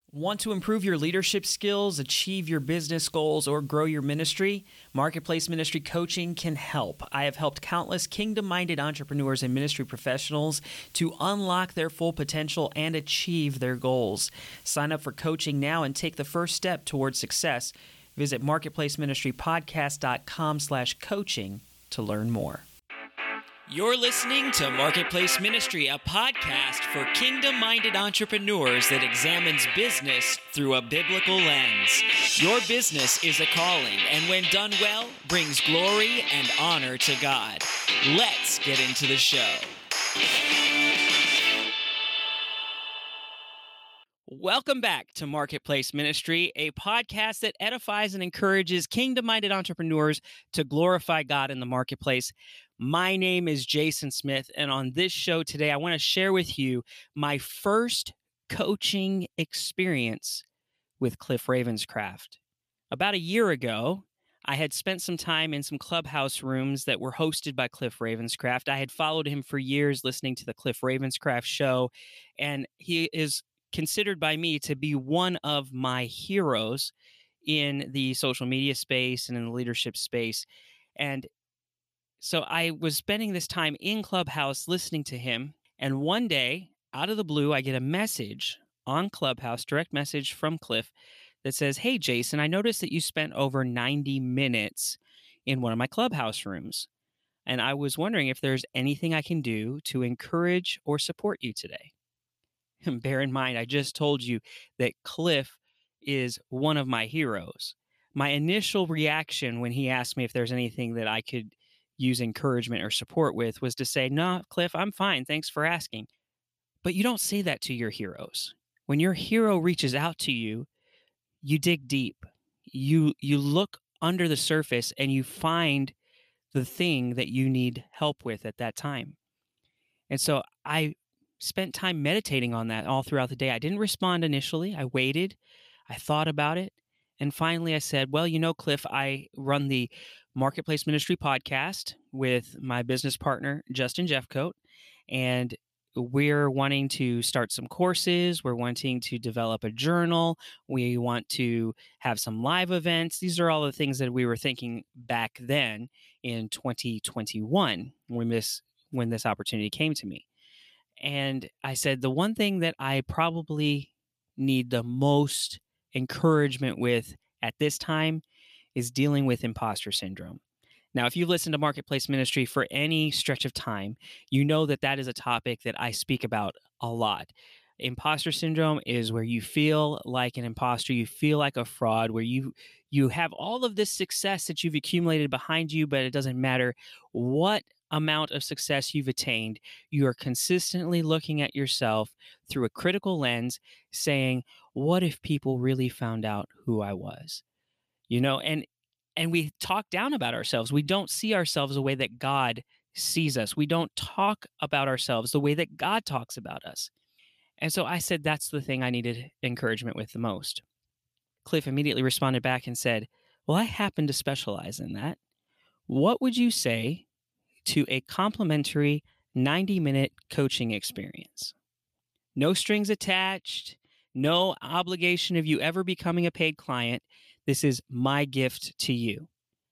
Want to improve your leadership skills, achieve your business goals, or grow your ministry? Marketplace Ministry Coaching can help. I have helped countless kingdom-minded entrepreneurs and ministry professionals to unlock their full potential and achieve their goals. Sign up for coaching now and take the first step towards success. Visit marketplaceministrypodcast.com/coaching to learn more. You're listening to Marketplace Ministry, a podcast for kingdom-minded entrepreneurs that examines business through a biblical lens. Your business is a calling, and when done well, brings glory and honor to God. Let's get into the show. Welcome back to Marketplace Ministry, a podcast that edifies and encourages kingdom-minded entrepreneurs to glorify God in the marketplace. My name is Jason Smith, and on this show today, I want to share with you my first coaching experience with Cliff Ravenscraft. About a year ago, I had spent some time in some clubhouse rooms that were hosted by Cliff Ravenscraft. I had followed him for years, listening to the Cliff Ravenscraft show, and he is considered by me to be one of my heroes in the social media space and in the leadership space. And so I was spending this time in Clubhouse listening to him. And one day, out of the blue, I get a message on Clubhouse, direct message from Cliff that says, "Hey, Jason, I noticed that you spent over 90 minutes in one of my Clubhouse rooms. And I was wondering if there's anything I can do to encourage or support you today." And bear in mind, I just told you that Cliff is one of my heroes. My initial reaction when he asked me if there's anything that I could use encouragement or support with was to say, "No, Cliff, I'm fine. Thanks for asking." But you don't say that to your heroes. When your hero reaches out to you, you dig deep. You look under the surface and you find the thing that you need help with at that time. And so I spent time meditating on that all throughout the day. I didn't respond initially. I waited. I thought about it. And finally, I said, "Well, Cliff, I run the Marketplace Ministry podcast with my business partner, Justin Jeffcoat, and we're wanting to start some courses. We're wanting to develop a journal. We want to have some live events." These are all the things that we were thinking back then in 2021 when this opportunity came to me. And I said, the one thing that I probably need the most encouragement with at this time is dealing with imposter syndrome. Now, if you've listened to Marketplace Ministry for any stretch of time, you know that that is a topic that I speak about a lot. Imposter syndrome is where you feel like an imposter, you feel like a fraud, where you have all of this success that you've accumulated behind you, but it doesn't matter what amount of success you've attained. You are consistently looking at yourself through a critical lens, saying, "What if people really found out who I was?" And we talk down about ourselves. We don't see ourselves the way that God sees us. We don't talk about ourselves the way that God talks about us. And so I said, that's the thing I needed encouragement with the most. Cliff immediately responded back and said, "Well, I happen to specialize in that. What would you say to a complimentary 90-minute coaching experience? No strings attached, no obligation of you ever becoming a paid client. This is my gift to you."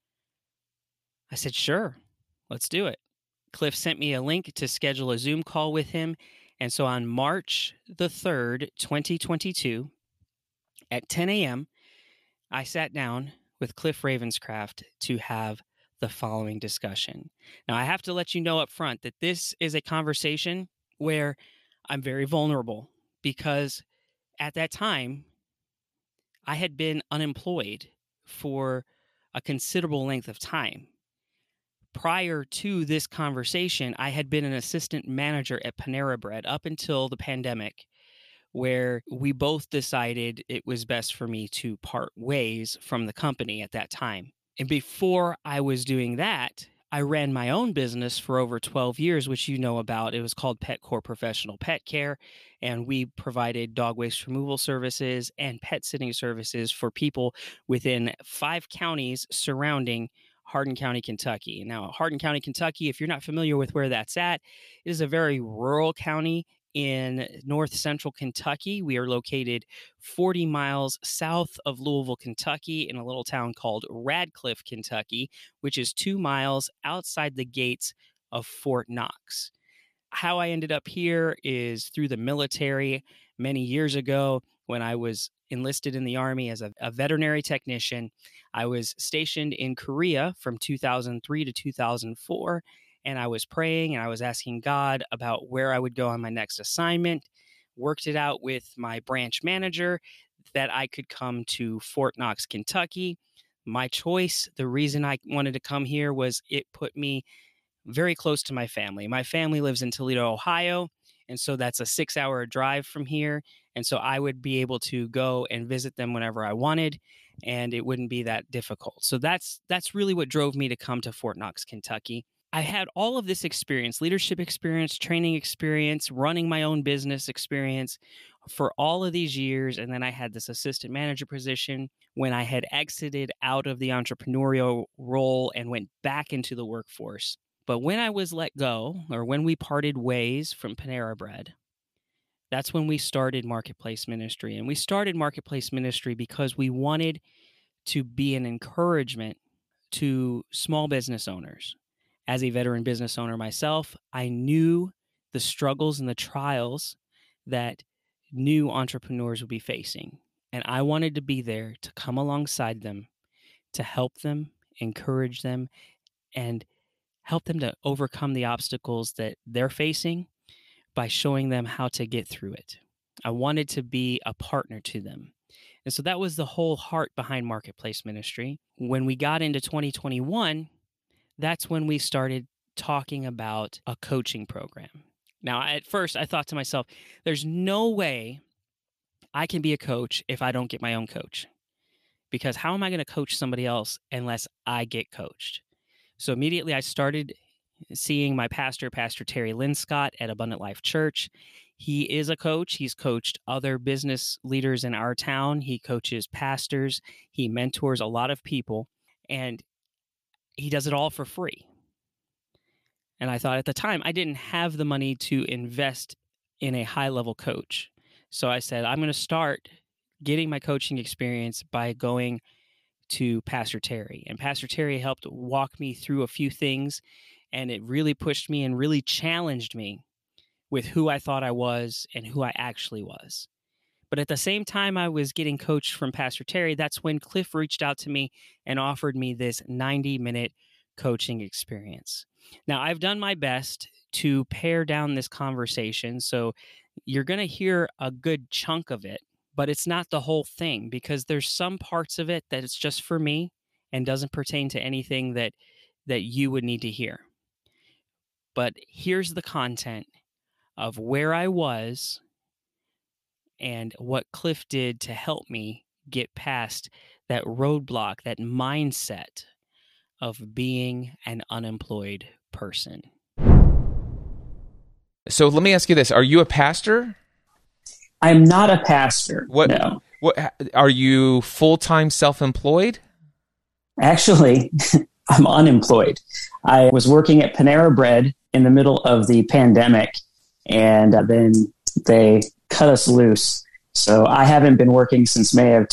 I said, "Sure, let's do it." Cliff sent me a link to schedule a Zoom call with him. And so on March the 3rd, 2022, at 10 a.m., I sat down with Cliff Ravenscraft to have the following discussion. Now, I have to let you know up front that this is a conversation where I'm very vulnerable, because at that time, I had been unemployed for a considerable length of time. Prior to this conversation, I had been an assistant manager at Panera Bread up until the pandemic, where we both decided it was best for me to part ways from the company at that time. And before I was doing that, I ran my own business for over 12 years, which you know about. It was called PetCore Professional Pet Care, and we provided dog waste removal services and pet sitting services for people within 5 counties surrounding Hardin County, Kentucky. Now, Hardin County, Kentucky, if you're not familiar with where that's at, it is a very rural county in north central Kentucky. We are located 40 miles south of Louisville, Kentucky, in a little town called Radcliffe, Kentucky, which is 2 miles outside the gates of Fort Knox. How I ended up here is through the military many years ago when I was enlisted in the Army as a veterinary technician. I was stationed in Korea from 2003 to 2004, and I was praying and I was asking God about where I would go on my next assignment, worked it out with my branch manager that I could come to Fort Knox, Kentucky. My choice, the reason I wanted to come here was it put me very close to my family. My family lives in Toledo, Ohio, and so that's a 6-hour drive from here. And so I would be able to go and visit them whenever I wanted, and it wouldn't be that difficult. So that's really what drove me to come to Fort Knox, Kentucky. I had all of this experience, leadership experience, training experience, running my own business experience for all of these years. And then I had this assistant manager position when I had exited out of the entrepreneurial role and went back into the workforce. But when I was let go, or when we parted ways from Panera Bread, that's when we started Marketplace Ministry. And we started Marketplace Ministry because we wanted to be an encouragement to small business owners. As a veteran business owner myself, I knew the struggles and the trials that new entrepreneurs would be facing. And I wanted to be there to come alongside them, to help them, encourage them, and help them to overcome the obstacles that they're facing by showing them how to get through it. I wanted to be a partner to them. And so that was the whole heart behind Marketplace Ministry. When we got into 2021, that's when we started talking about a coaching program. Now, at first, I thought to myself, there's no way I can be a coach if I don't get my own coach. Because how am I going to coach somebody else unless I get coached? So immediately I started seeing my pastor, Pastor Terry Linscott at Abundant Life Church. He is a coach. He's coached other business leaders in our town. He coaches pastors. He mentors a lot of people, and he does it all for free. And I thought at the time I didn't have the money to invest in a high-level coach. So I said, I'm going to start getting my coaching experience by going to Pastor Terry. And Pastor Terry helped walk me through a few things, and it really pushed me and really challenged me with who I thought I was and who I actually was. But at the same time I was getting coached from Pastor Terry, that's when Cliff reached out to me and offered me this 90-minute coaching experience. Now, I've done my best to pare down this conversation, so you're going to hear a good chunk of it, but it's not the whole thing, because there's some parts of it that it's just for me and doesn't pertain to anything that you would need to hear. But here's the content of where I was and what Cliff did to help me get past that roadblock, that mindset of being an unemployed person. So let me ask you this. Are you a pastor? I'm not a pastor. No. What are you full-time self-employed? Actually, I'm unemployed. I was working at Panera Bread in the middle of the pandemic, and then they cut us loose. So I haven't been working since May of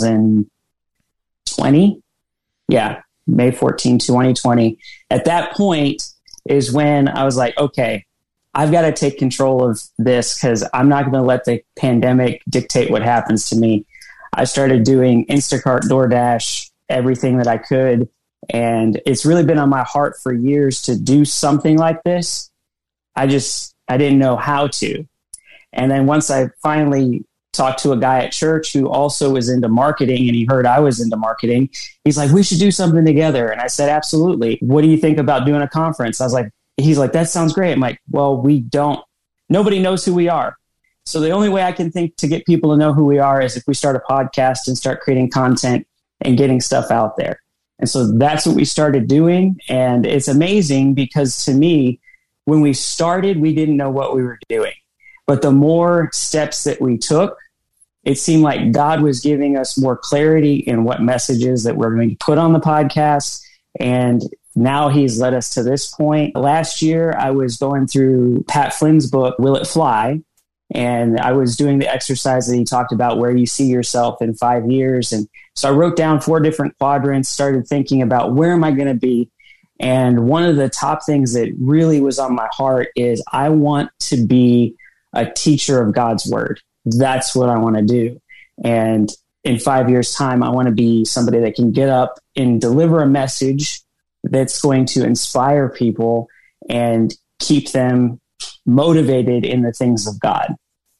2020. Yeah, May 14, 2020. At that point is when I was like, okay, I've got to take control of this because I'm not going to let the pandemic dictate what happens to me. I started doing Instacart, DoorDash, everything that I could. And it's really been on my heart for years to do something like this. I didn't know how to. And then once I finally talked to a guy at church who also was into marketing, and he heard I was into marketing, he's like, we should do something together. And I said, absolutely. What do you think about doing a conference? He's like, that sounds great. I'm like, well, nobody knows who we are. So the only way I can think to get people to know who we are is if we start a podcast and start creating content and getting stuff out there. And so that's what we started doing. And it's amazing because to me, when we started, we didn't know what we were doing. But the more steps that we took, it seemed like God was giving us more clarity in what messages that we're going to put on the podcast. And now he's led us to this point. Last year, I was going through Pat Flynn's book, Will It Fly? And I was doing the exercise that he talked about where you see yourself in 5 years. And so I wrote down 4 different quadrants, started thinking about where am I going to be? And one of the top things that really was on my heart is I want to be a teacher of God's word. That's what I want to do. And in 5 years' time, I want to be somebody that can get up and deliver a message that's going to inspire people and keep them motivated in the things of God.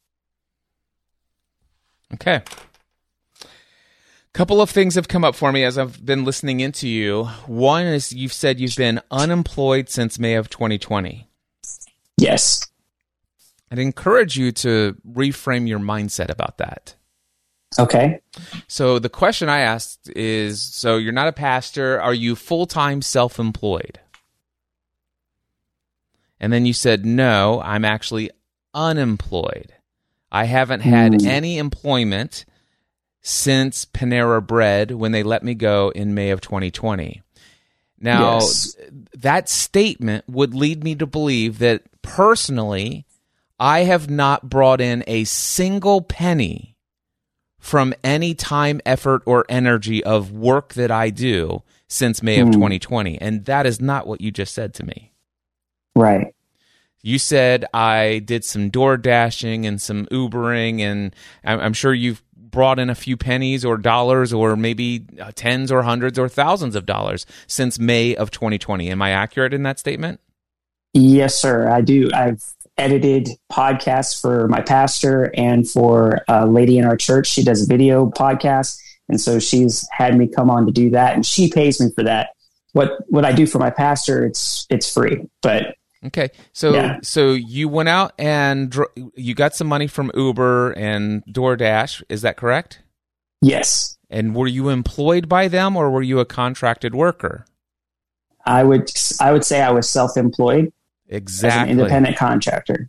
Okay. Couple of things have come up for me as I've been listening into you. One is you've said you've been unemployed since May of 2020. Yes. I'd encourage you to reframe your mindset about that. Okay. So the question I asked is, so you're not a pastor, are you full-time self-employed? And then you said, no, I'm actually unemployed. I haven't had any employment since Panera Bread when they let me go in May of 2020. Now, that statement would lead me to believe that personally, I have not brought in a single penny from any time, effort, or energy of work that I do since May of 2020. And that is not what you just said to me. Right. You said I did some door dashing and some Ubering, and I'm sure you've brought in a few pennies or dollars or maybe tens or hundreds or thousands of dollars since May of 2020. Am I accurate in that statement? Yes, sir. I do. I've edited podcasts for my pastor and for a lady in our church. She does video podcasts. And so she's had me come on to do that, and she pays me for that. What I do for my pastor, it's free, but okay. So you went out and you got some money from Uber and DoorDash. Is that correct? Yes. And were you employed by them or were you a contracted worker? I would say I was self-employed. Exactly. As an independent contractor.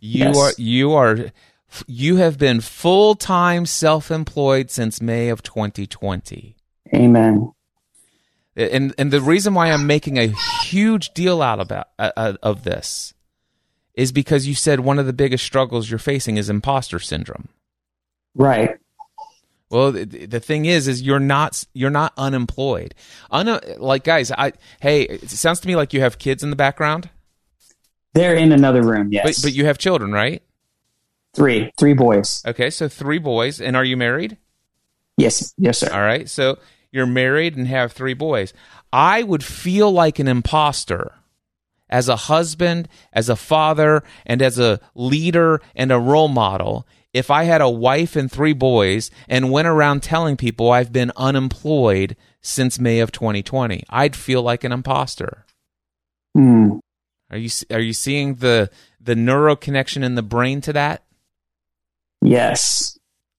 You have been full-time self-employed since May of 2020. Amen. And the reason why I'm making a huge deal out of this is because you said one of the biggest struggles you're facing is imposter syndrome. Right. Well, the thing is you're not unemployed. Guys, it sounds to me like you have kids in the background. They're in another room. Yes. But you have children, right? 3 boys. Okay, so 3 boys, and are you married? Yes, sir. All right, so you're married and have 3 boys. I would feel like an imposter as a husband, as a father, and as a leader and a role model if I had a wife and 3 boys and went around telling people I've been unemployed since May of 2020. I'd feel like an imposter. Are you seeing the neuro connection in the brain to that? Yes.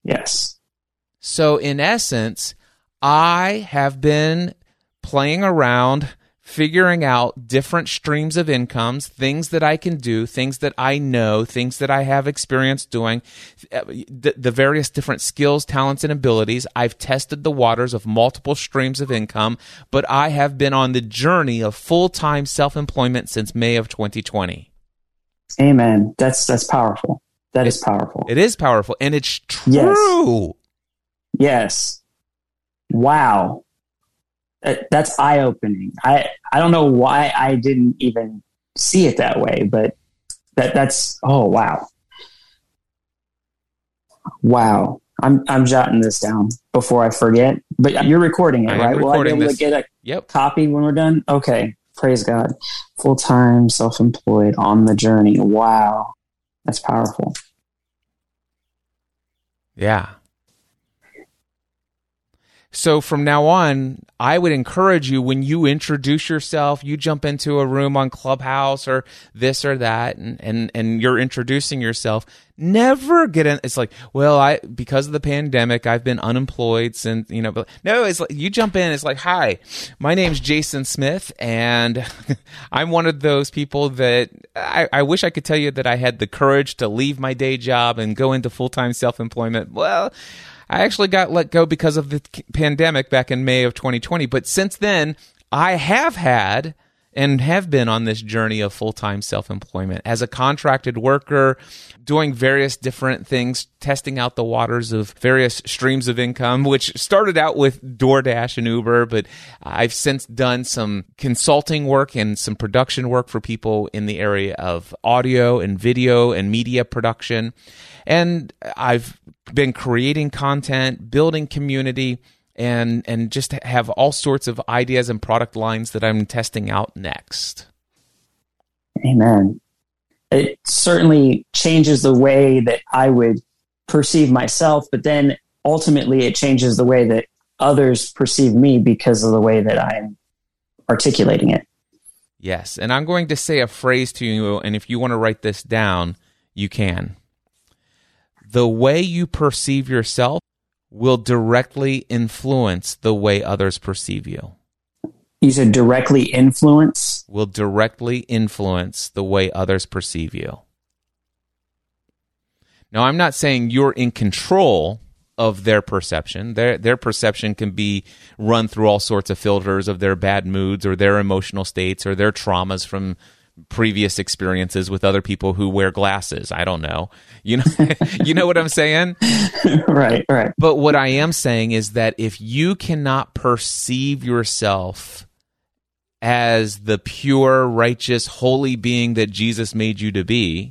So in essence, I have been playing around, figuring out different streams of incomes, things that I can do, things that I know, things that I have experience doing, the various different skills, talents, and abilities. I've tested the waters of multiple streams of income, but I have been on the journey of full-time self-employment since May of 2020. Amen. That's powerful. That is powerful. It is powerful, and it's true. Yes. Wow. That's eye-opening. I don't know why I didn't even see it that way, but that's oh wow. Wow. I'm jotting this down before I forget. But you're recording it, right? Will I be able to get a copy when we're done? Okay. Praise God. Full-time, self-employed, on the journey. Wow. That's powerful. Yeah. So from now on, I would encourage you, when you introduce yourself, you jump into a room on Clubhouse or this or that, and you're introducing yourself, never get in. It's like, well, because of the pandemic, I've been unemployed since, but no, it's like you jump in. It's like, hi, my name's Jason Smith, and I'm one of those people that I wish I could tell you that I had the courage to leave my day job and go into full-time self-employment. Well, I actually got let go because of the pandemic back in May of 2020. But since then, I have had and have been on this journey of full-time self-employment as a contracted worker, doing various different things, testing out the waters of various streams of income, which started out with DoorDash and Uber, but I've since done some consulting work and some production work for people in the area of audio and video and media production. And I've been creating content, building community, and just have all sorts of ideas and product lines that I'm testing out next. Amen. It certainly changes the way that I would perceive myself, but then ultimately it changes the way that others perceive me because of the way that I'm articulating it. Yes, and I'm going to say a phrase to you, and if you want to write this down, you can. The way you perceive yourself will directly influence the way others perceive you. You said directly influence? Will directly influence the way others perceive you. Now, I'm not saying you're in control of their perception. Their perception can be run through all sorts of filters of their bad moods or their emotional states or their traumas from previous experiences with other people who wear glasses. I don't know. You know what I'm saying? Right. But what I am saying is that if you cannot perceive yourself as the pure, righteous, holy being that Jesus made you to be,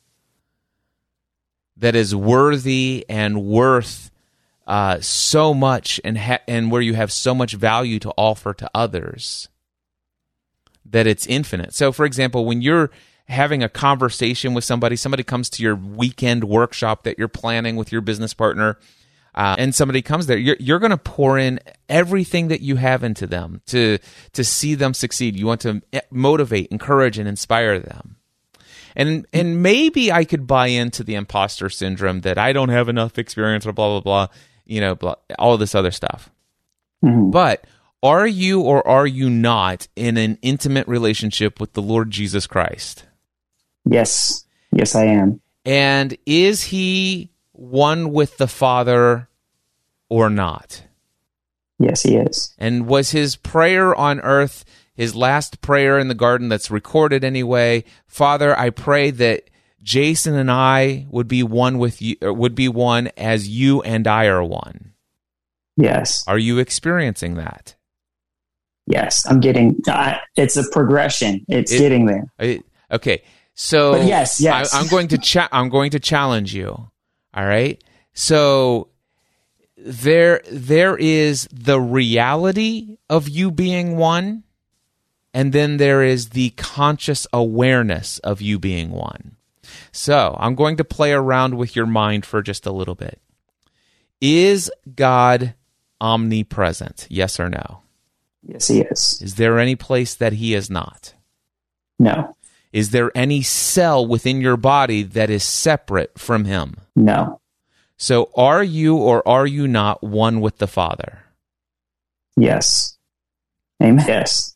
that is worthy and worth so much and where you have so much value to offer to others, that it's infinite. So, for example, when you're having a conversation with somebody comes to your weekend workshop that you're planning with your business partner, and somebody comes there, you're going to pour in everything that you have into them to see them succeed. You want to motivate, encourage, and inspire them. And maybe I could buy into the imposter syndrome that I don't have enough experience or blah, blah, blah, all of this other stuff. Mm-hmm. But are you or are you not in an intimate relationship with the Lord Jesus Christ? Yes. Yes, I am. And is he one with the Father or not? Yes, he is. And was his prayer on earth, his last prayer in the garden that's recorded anyway, Father, I pray that Jason and I would be one with you, would be one as you and I are one? Yes. Are you experiencing that? Yes, I'm getting. It's a progression. It's getting there. Okay, so but yes. I'm going to challenge you. All right. So there is the reality of you being one, and then there is the conscious awareness of you being one. So I'm going to play around with your mind for just a little bit. Is God omnipresent? Yes or no? Yes, he is. Is there any place that he is not? No. Is there any cell within your body that is separate from him? No. So are you or are you not one with the Father? Yes. Amen. Yes.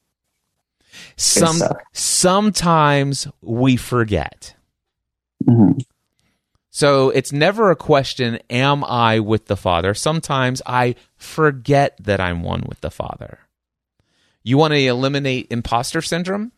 Sometimes we forget. Mm-hmm. So it's never a question, am I with the Father? Sometimes I forget that I'm one with the Father. You want to eliminate imposter syndrome?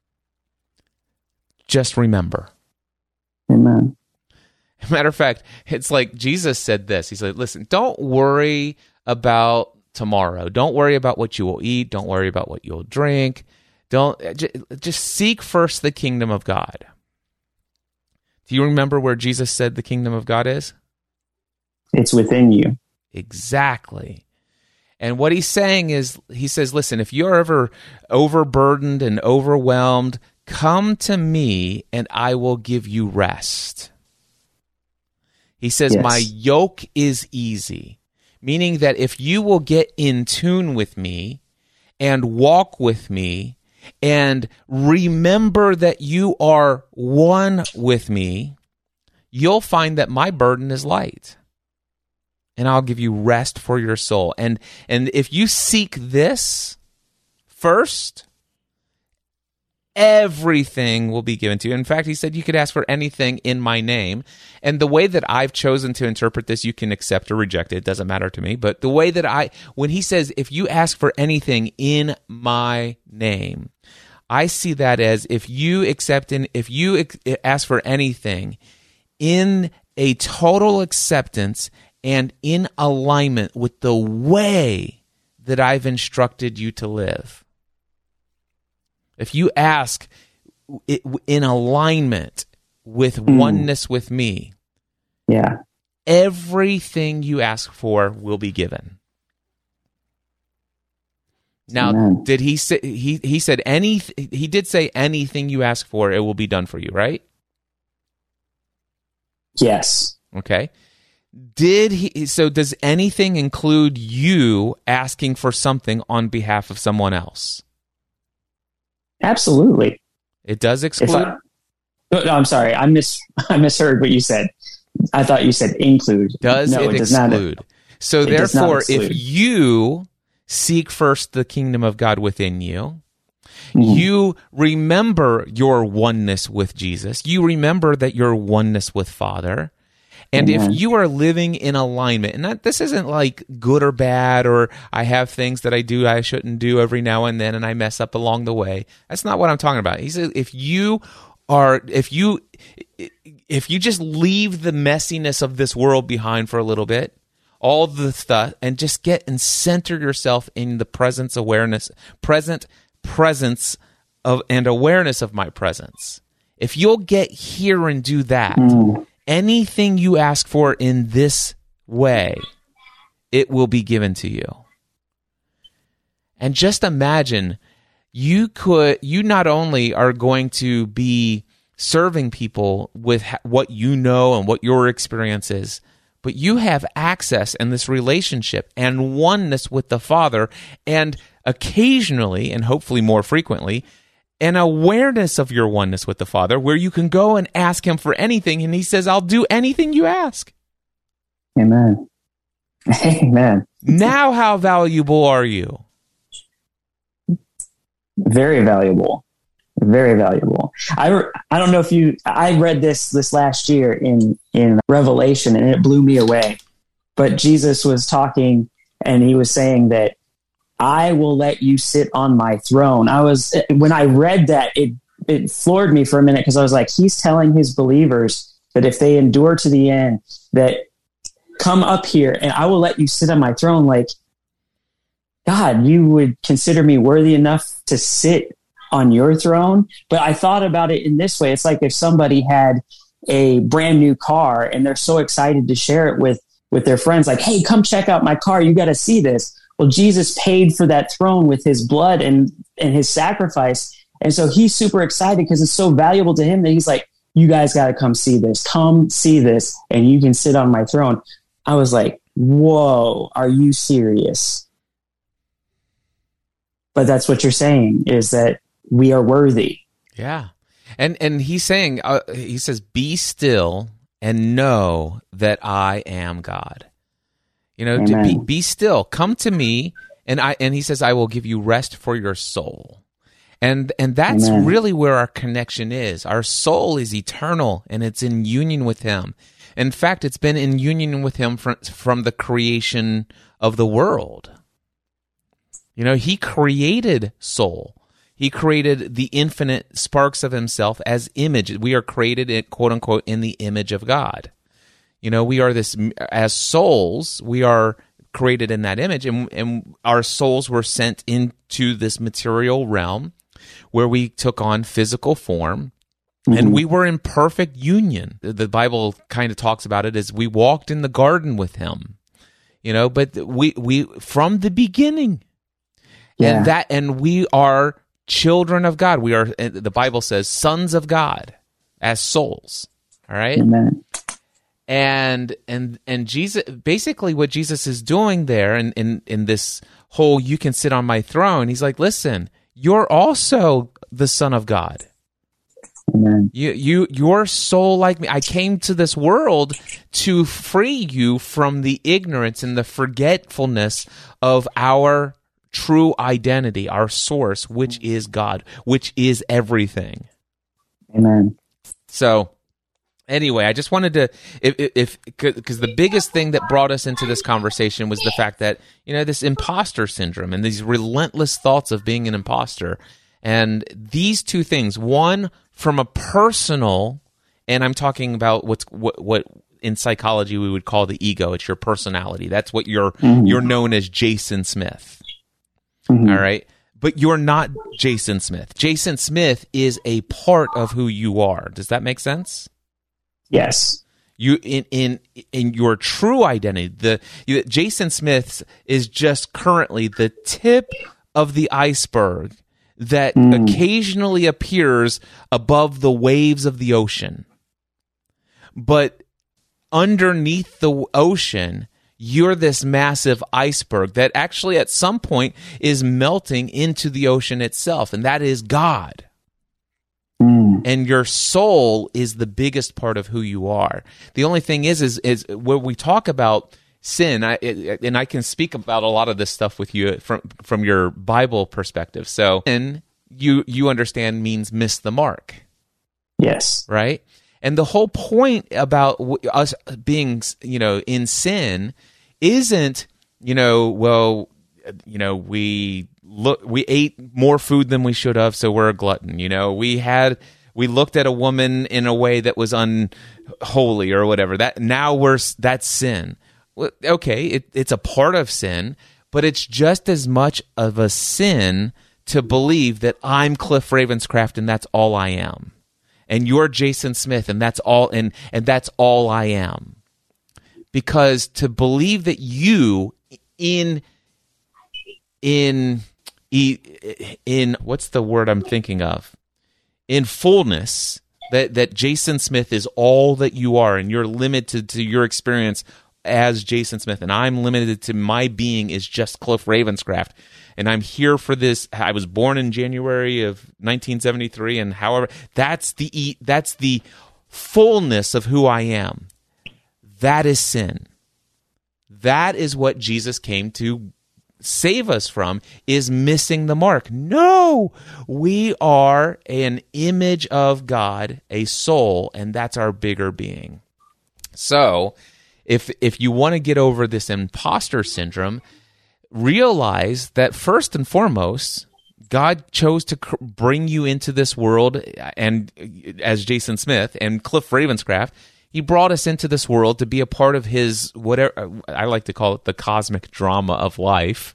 Just remember. Amen. Matter of fact, it's like Jesus said this. He said, listen, don't worry about tomorrow. Don't worry about what you will eat. Don't worry about what you'll drink. Just seek first the kingdom of God. Do you remember where Jesus said the kingdom of God is? It's within you. Exactly. And what he's saying is, he says, listen, if you're ever overburdened and overwhelmed, come to me and I will give you rest. He says, yes. My yoke is easy, meaning that if you will get in tune with me and walk with me and remember that you are one with me, you'll find that my burden is light. And I'll give you rest for your soul. And if you seek this first, everything will be given to you. In fact, he said you could ask for anything in my name. And the way that I've chosen to interpret this, you can accept or reject it. It doesn't matter to me. But the way that when he says, if you ask for anything in my name, I see that as if you ask for anything in a total acceptance and in alignment with the way that I've instructed you to live. If you ask in alignment with oneness with me, everything you ask for will be given. Now, Amen. did he say he said he did say anything you ask for, it will be done for you, right? Yes. Okay. Does anything include you asking for something on behalf of someone else? Absolutely. It does exclude? No, I'm sorry. I misheard what you said. I thought you said include. Does it exclude? So therefore, if you seek first the kingdom of God within you, you remember your oneness with Jesus, you remember that your oneness with Father, and if you are living in alignment, and this isn't like good or bad, or I have things that I do I shouldn't do every now and then, and I mess up along the way. That's not what I'm talking about. He says if you just leave the messiness of this world behind for a little bit, all the stuff, and just get and center yourself in the present presence of and awareness of my presence. If you'll get here and do that, anything you ask for in this way, it will be given to you. And just imagine you not only are going to be serving people with what you know and what your experience is, but you have access in this relationship and oneness with the Father, and occasionally, and hopefully more frequently, an awareness of your oneness with the Father, where you can go and ask him for anything, and he says, I'll do anything you ask. Amen. Amen. Now how valuable are you? Very valuable. Very valuable. I don't know if I read this last year in Revelation, and it blew me away. But Jesus was talking, and he was saying that I will let you sit on my throne. When I read that, it floored me for a minute, because I was like, he's telling his believers that if they endure to the end, that come up here and I will let you sit on my throne. Like, God, you would consider me worthy enough to sit on your throne? But I thought about it in this way. It's like if somebody had a brand new car and they're so excited to share it with their friends, like, hey, come check out my car. You got to see this. Well, Jesus paid for that throne with his blood and his sacrifice. And so he's super excited because it's so valuable to him that he's like, you guys got to come see this. Come see this, and you can sit on my throne. I was like, whoa, are you serious? But that's what you're saying, is that we are worthy. Yeah. And he's saying, he says, be still and know that I am God. You know, to be still, come to me, and he says, I will give you rest for your soul. And that's really where our connection is. Our soul is eternal, and it's in union with him. In fact, it's been in union with him from the creation of the world. You know, he created soul. He created the infinite sparks of himself as image. We are created, quote unquote, in the image of God. You know, we are this, as souls, we are created in that image, and our souls were sent into this material realm where we took on physical form, and we were in perfect union. The Bible kind of talks about it as we walked in the garden with him, you know, but we from the beginning, and we are children of God. We are, the Bible says, sons of God as souls. All right. Amen. And Jesus, basically what Jesus is doing there in this whole, you can sit on my throne, he's like, listen, you're also the Son of God. Amen. Your soul like me. I came to this world to free you from the ignorance and the forgetfulness of our true identity, our source, which is God, which is everything. Amen. So anyway, I just wanted to, because the biggest thing that brought us into this conversation was the fact that, you know, this imposter syndrome and these relentless thoughts of being an imposter. And these two things, one from a personal, and I'm talking about what in psychology we would call the ego. It's your personality. That's what you're known as, Jason Smith. All right? But you're not Jason Smith. Jason Smith is a part of who you are. Does that make sense? Yes. You in your true identity, Jason Smith is just currently the tip of the iceberg that occasionally appears above the waves of the ocean. But underneath the ocean, you're this massive iceberg that actually at some point is melting into the ocean itself, and that is God. And your soul is the biggest part of who you are. The only thing is when we talk about sin, and I can speak about a lot of this stuff with you from your Bible perspective. So, sin, you understand, means miss the mark. Yes. Right? And the whole point about us being, in sin isn't, we ate more food than we should have, so we're a glutton. We looked at a woman in a way that was unholy or whatever. That's sin. Well, okay, it's a part of sin, but it's just as much of a sin to believe that I'm Cliff Ravenscraft and that's all I am, and you're Jason Smith and that's all, and that's all I am. Because to believe that you in what's the word I'm thinking of? In fullness, that Jason Smith is all that you are, and you're limited to your experience as Jason Smith, and I'm limited to my being is just Cliff Ravenscraft, and I'm here for this. I was born in January of 1973, and however, that's the fullness of who I am. That is sin. That is what Jesus came to save us from, is missing the mark. No, we are an image of God, a soul, and that's our bigger being. So if you want to get over this imposter syndrome, realize that first and foremost, God chose to bring you into this world, and as Jason Smith and Cliff Ravenscraft, he brought us into this world to be a part of his, whatever I like to call it, the cosmic drama of life.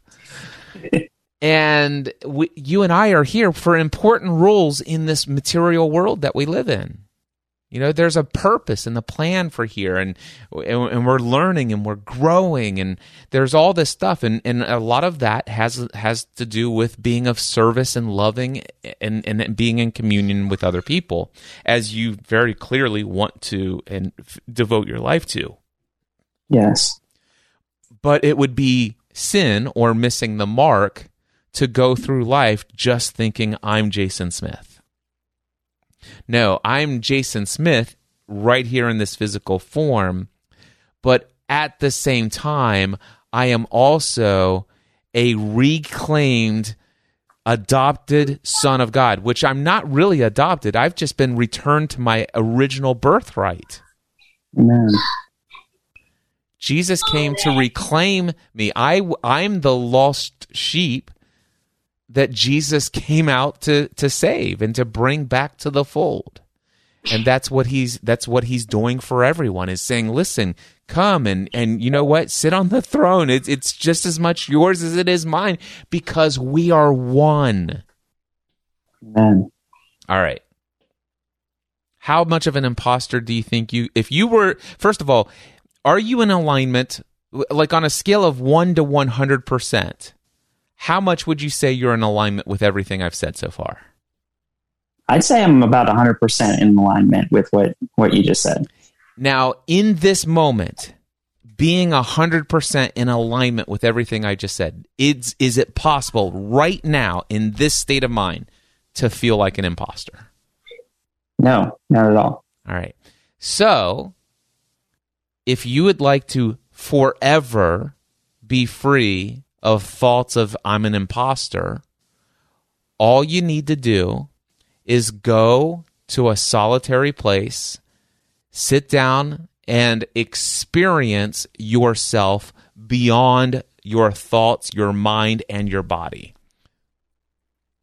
And you and I are here for important roles in this material world that we live in. There's a purpose and a plan for here, and we're learning and we're growing, and there's all this stuff, and a lot of that has to do with being of service and loving and being in communion with other people, as you very clearly want to and devote your life to. Yes. But it would be sin or missing the mark to go through life just thinking I'm Jason Smith. No, I'm Jason Smith right here in this physical form, but at the same time, I am also a reclaimed, adopted son of God, which I'm not really adopted. I've just been returned to my original birthright. Amen. Jesus came to reclaim me. I'm the lost sheep that Jesus came out to save and to bring back to the fold. And that's what he's doing for everyone, is saying, listen, come and you know what? Sit on the throne. It's just as much yours as it is mine, because we are one. Amen. All right. How much of an imposter do you think if you were, first of all, are you in alignment, like on a scale of 1 to 100%? How much would you say you're in alignment with everything I've said so far? I'd say I'm about 100% in alignment with what you just said. Now, in this moment, being 100% in alignment with everything I just said, is it possible right now in this state of mind to feel like an imposter? No, not at all. All right. So, if you would like to forever be free of thoughts of I'm an imposter, all you need to do is go to a solitary place, sit down, and experience yourself beyond your thoughts, your mind, and your body.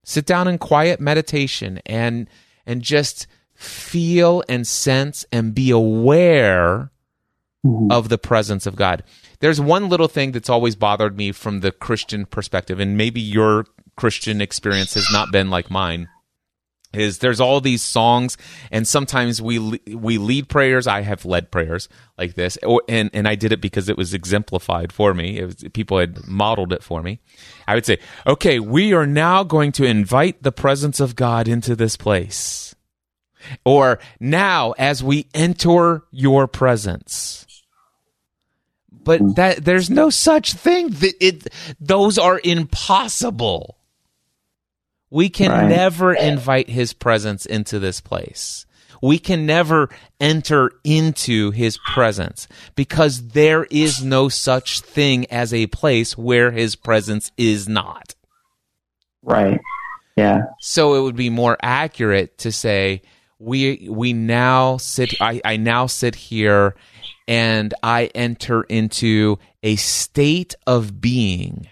Sit down in quiet meditation and just feel and sense and be aware of the presence of God. There's one little thing that's always bothered me from the Christian perspective, and maybe your Christian experience has not been like mine, is there's all these songs, and sometimes we lead prayers. I have led prayers like this, and I did it because it was exemplified for me. People had modeled it for me. I would say, okay, we are now going to invite the presence of God into this place. Or now, as we enter your presence. But that there's no such thing. Those are impossible. We can never invite his presence into this place. We can never enter into his presence because there is no such thing as a place where his presence is not. Right. Yeah. So it would be more accurate to say we now sit. I now sit here and I enter into a state of being,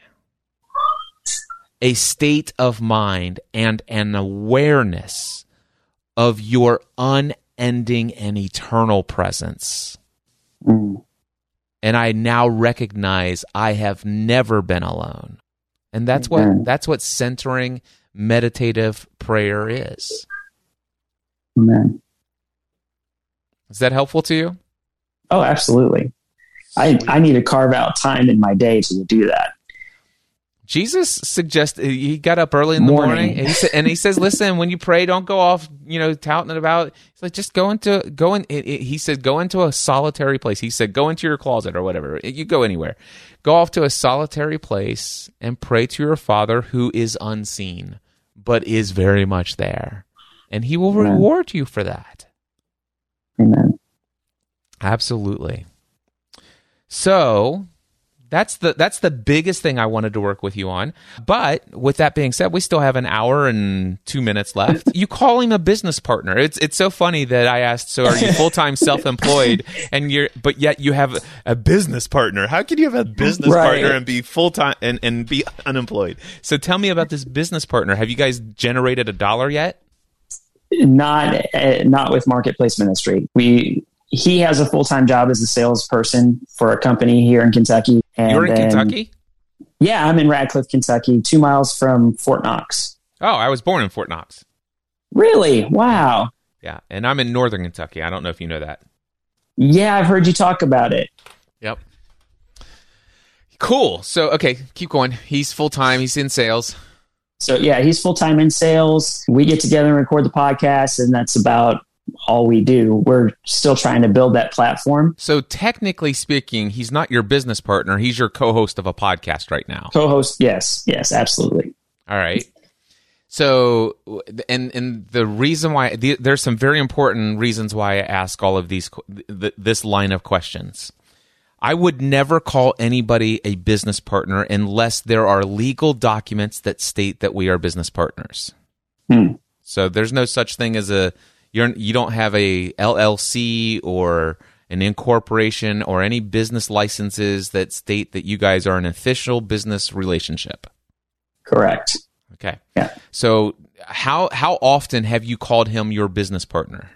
a state of mind, and an awareness of your unending and eternal presence. And I now recognize I have never been alone. And that's what centering meditative prayer is. Amen. Is that helpful to you? Oh, absolutely. I need to carve out time in my day to do that. Jesus suggested, he got up early in the morning and he says, listen, when you pray, don't go off, touting it about. He's like, just he said, go into a solitary place. He said, go into your closet or whatever. You go anywhere. Go off to a solitary place and pray to your Father who is unseen, but is very much there. And he will reward you for that. Amen. Absolutely. So that's the biggest thing I wanted to work with you on. But with that being said, we still have an hour and 2 minutes left. You call him a business partner. It's so funny that I asked, so are you full-time self-employed but yet you have a business partner? How can you have a business partner and be full-time and be unemployed? So tell me about this business partner. Have you guys generated $1 yet? Not with Marketplace Ministry. He has a full-time job as a salesperson for a company here in Kentucky. And you're in Kentucky? Yeah, I'm in Radcliffe, Kentucky, 2 miles from Fort Knox. Oh, I was born in Fort Knox. Really? Wow. Yeah, and I'm in northern Kentucky. I don't know if you know that. Yeah, I've heard you talk about it. Yep. Cool. So, okay, keep going. He's full-time. He's in sales. So, yeah, he's full-time in sales. We get together and record the podcast, and that's about all we do. We're still trying to build that platform. So technically speaking, he's not your business partner. He's your co-host of a podcast right now. Co-host, yes, absolutely. All right. So, and the reason why, there's some very important reasons why I ask all of this line of questions. I would never call anybody a business partner unless there are legal documents that state that we are business partners. So there's no such thing as you don't have a LLC or an incorporation or any business licenses that state that you guys are an official business relationship. Correct. Okay. Yeah. So how often have you called him your business partner?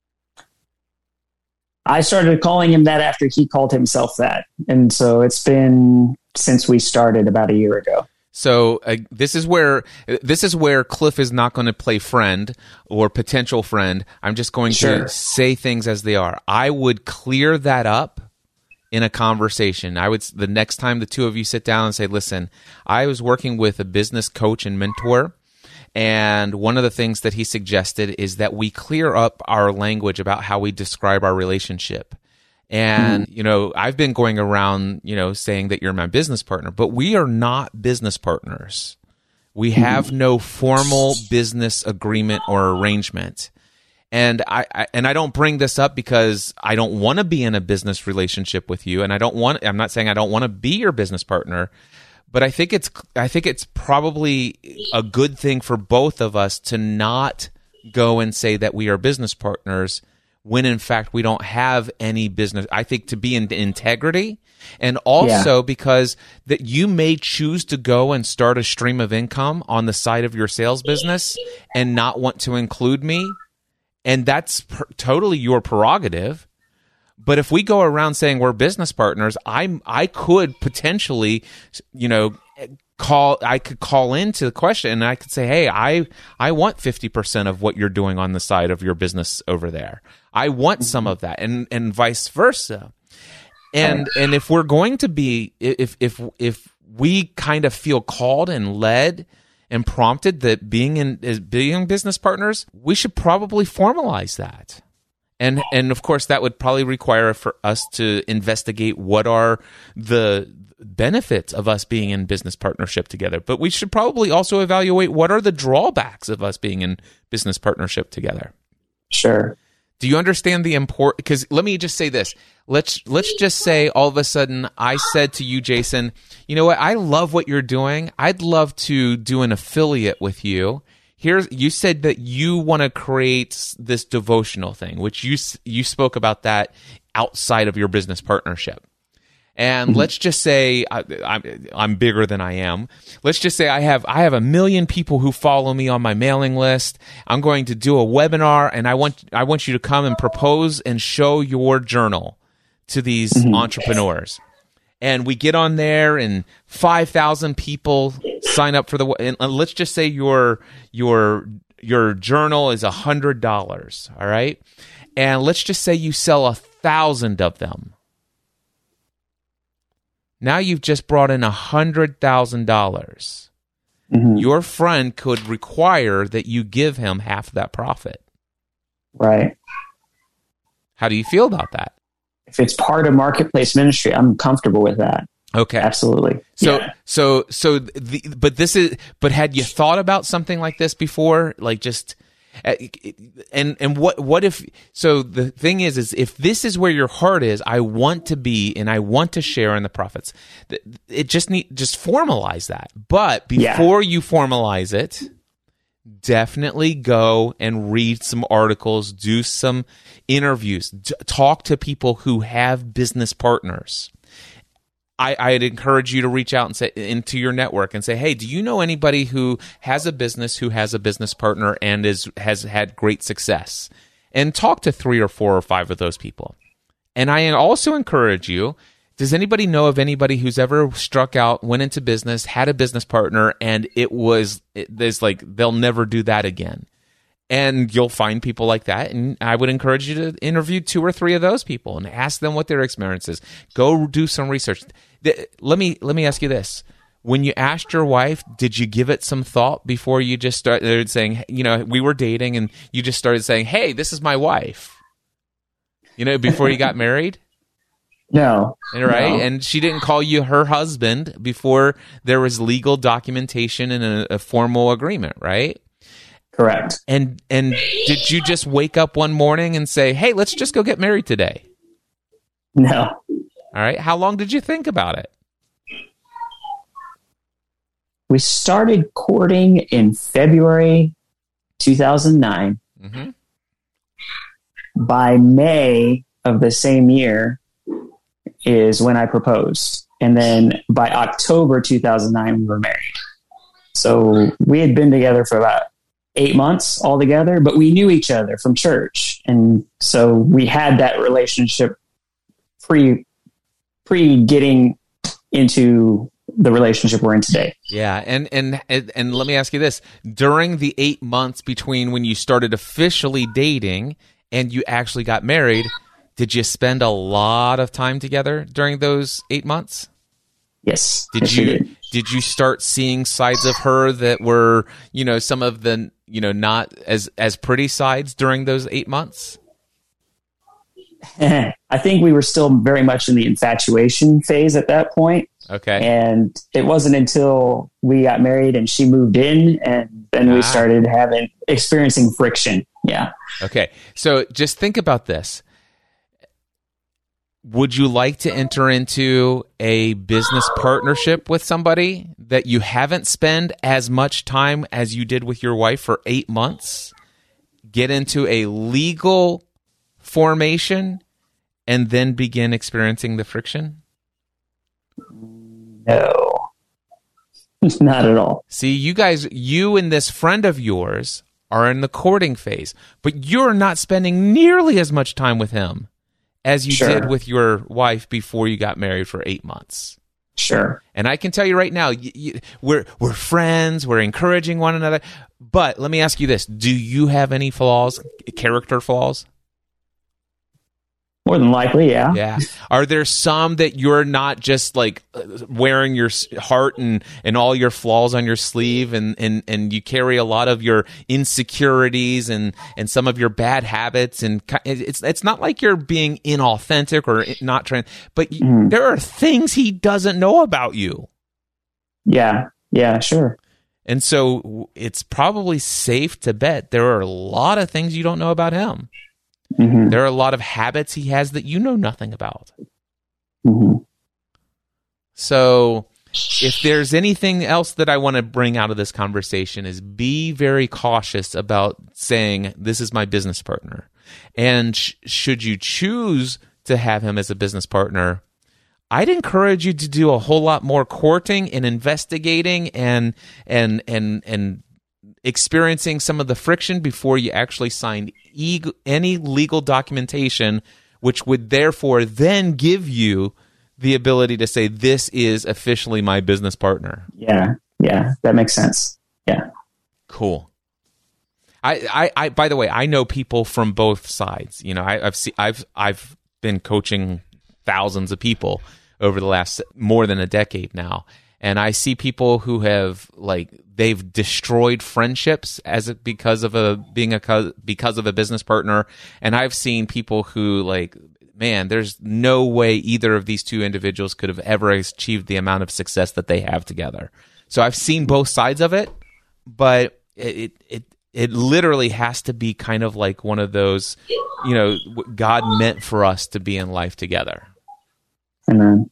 I started calling him that after he called himself that. And so it's been since we started about a year ago. So this is where Cliff is not going to play friend or potential friend. I'm just going to say things as they are. I would clear that up in a conversation. The next time the two of you sit down and say, listen, I was working with a business coach and mentor, and one of the things that he suggested is that we clear up our language about how we describe our relationship. And, I've been going around, saying that you're my business partner, but we are not business partners. We have no formal business agreement or arrangement. And I don't bring this up because I don't want to be in a business relationship with you. And I'm not saying I don't want to be your business partner, but I think it's probably a good thing for both of us to not go and say that we are business partners when in fact we don't have any business. I think to be in integrity, and also because that you may choose to go and start a stream of income on the side of your sales business and not want to include me, and that's totally your prerogative. But if we go around saying we're business partners, I could potentially, I could call into the question and I could say, hey, I want 50% of what you're doing on the side of your business over there. I want some of that, and vice versa. And if we're going to be, if we kind of feel called and led and prompted that being business partners, we should probably formalize that. And of course, that would probably require for us to investigate what are the benefits of us being in business partnership together. But we should probably also evaluate what are the drawbacks of us being in business partnership together. Sure. Do you understand the import? Because let me just say this. Let's just say all of a sudden I said to you, Jason, you know what? I love what you're doing. I'd love to do an affiliate with you. You said that you want to create this devotional thing, which you spoke about that outside of your business partnership. And let's just say I'm bigger than I am. Let's just say I have 1 million people who follow me on my mailing list. I'm going to do a webinar, and I want you to come and propose and show your journal to these entrepreneurs. And we get on there, and 5,000 people sign up for and let's just say your journal is $100, all right? And let's just say you sell 1,000 of them. Now you've just brought in $100,000. Your friend could require that you give him half of that profit. Right. How do you feel about that? If it's part of marketplace ministry, I'm comfortable with that. Okay. Absolutely. But had you thought about something like this before? Like just, and what if, so the thing is if this is where your heart is, I want to be, and I want to share in the profits, it just formalize that. But before you formalize it, definitely go and read some articles, do some interviews, talk to people who have business partners. I'd encourage you to reach out and say into your network and say, hey, do you know anybody who has a business partner and has had great success? And talk to 3 or 4 or 5 of those people. And I also encourage you, does anybody know of anybody who's ever struck out, went into business, had a business partner, and there's like they'll never do that again? And you'll find people like that, and I would encourage you to interview 2 or 3 of those people and ask them what their experience is. Go do some research. Let me ask you this. When you asked your wife, did you give it some thought before you just started saying, we were dating, and you just started saying, hey, this is my wife, before you got married? No. Right? No. And she didn't call you her husband before there was legal documentation and a formal agreement, right? Correct. And did you just wake up one morning and say, hey, let's just go get married today? No. All right. How long did you think about it? We started courting in February 2009. By May of the same year is when I proposed. And then by October 2009, we were married. So we had been together for about 8 months altogether, but we knew each other from church. And so we had that relationship pre getting into the relationship we're in today. Yeah. And let me ask you this. During the 8 months between when you started officially dating and you actually got married, did you spend a lot of time together during those 8 months? Yes. Did you start seeing sides of her that were, some of the, not as pretty sides during those 8 months? I think we were still very much in the infatuation phase at that point. Okay. And it wasn't until we got married and she moved in, and then we started experiencing friction. Yeah. Okay. So just think about this. Would you like to enter into a business partnership with somebody that you haven't spent as much time as you did with your wife for 8 months? Get into a legal formation and then begin experiencing the friction? No, not at all. See, you and this friend of yours are in the courting phase, but you're not spending nearly as much time with him as you did with your wife before you got married for 8 months. Sure. And I can tell you right now, we're friends, we're encouraging one another. But let me ask you this. Do you have any flaws, character flaws? More than likely, yeah. Yeah. Are there some that you're not just like wearing your heart and all your flaws on your sleeve and you carry a lot of your insecurities and some of your bad habits, and it's not like you're being inauthentic or not trying, but there are things he doesn't know about you. Yeah. Yeah, sure. And so it's probably safe to bet there are a lot of things you don't know about him. Mm-hmm. There are a lot of habits he has that you know nothing about. Mm-hmm. So if there's anything else that I want to bring out of this conversation is be very cautious about saying, this is my business partner. And should you choose to have him as a business partner, I'd encourage you to do a whole lot more courting and investigating and experiencing some of the friction before you actually sign any legal documentation, which would therefore then give you the ability to say, this is officially my business partner. Yeah, that makes sense. Yeah. Cool. I by the way, I know people from both sides. You know, I've been coaching thousands of people over the last more than a decade now. And I see people who have they've destroyed friendships because of a business partner, and I've seen people who man, there's no way either of these two individuals could have ever achieved the amount of success that they have together. So I've seen both sides of it, but it literally has to be kind of like one of those, God meant for us to be in life together. Amen.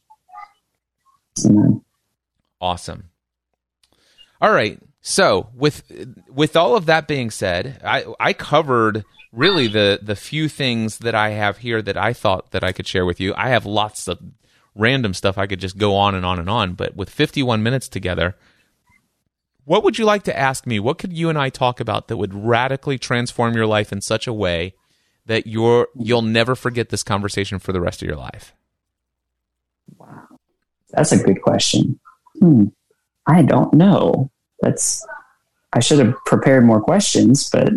Awesome. All right. So with all of that being said, I covered really the few things that I have here that I thought that I could share with you. I have lots of random stuff I could just go on and on and on, but with 51 minutes together, what would you like to ask me? What could you and I talk about that would radically transform your life in such a way that you'll never forget this conversation for the rest of your life? Wow. That's a good question. I don't know. I should have prepared more questions, but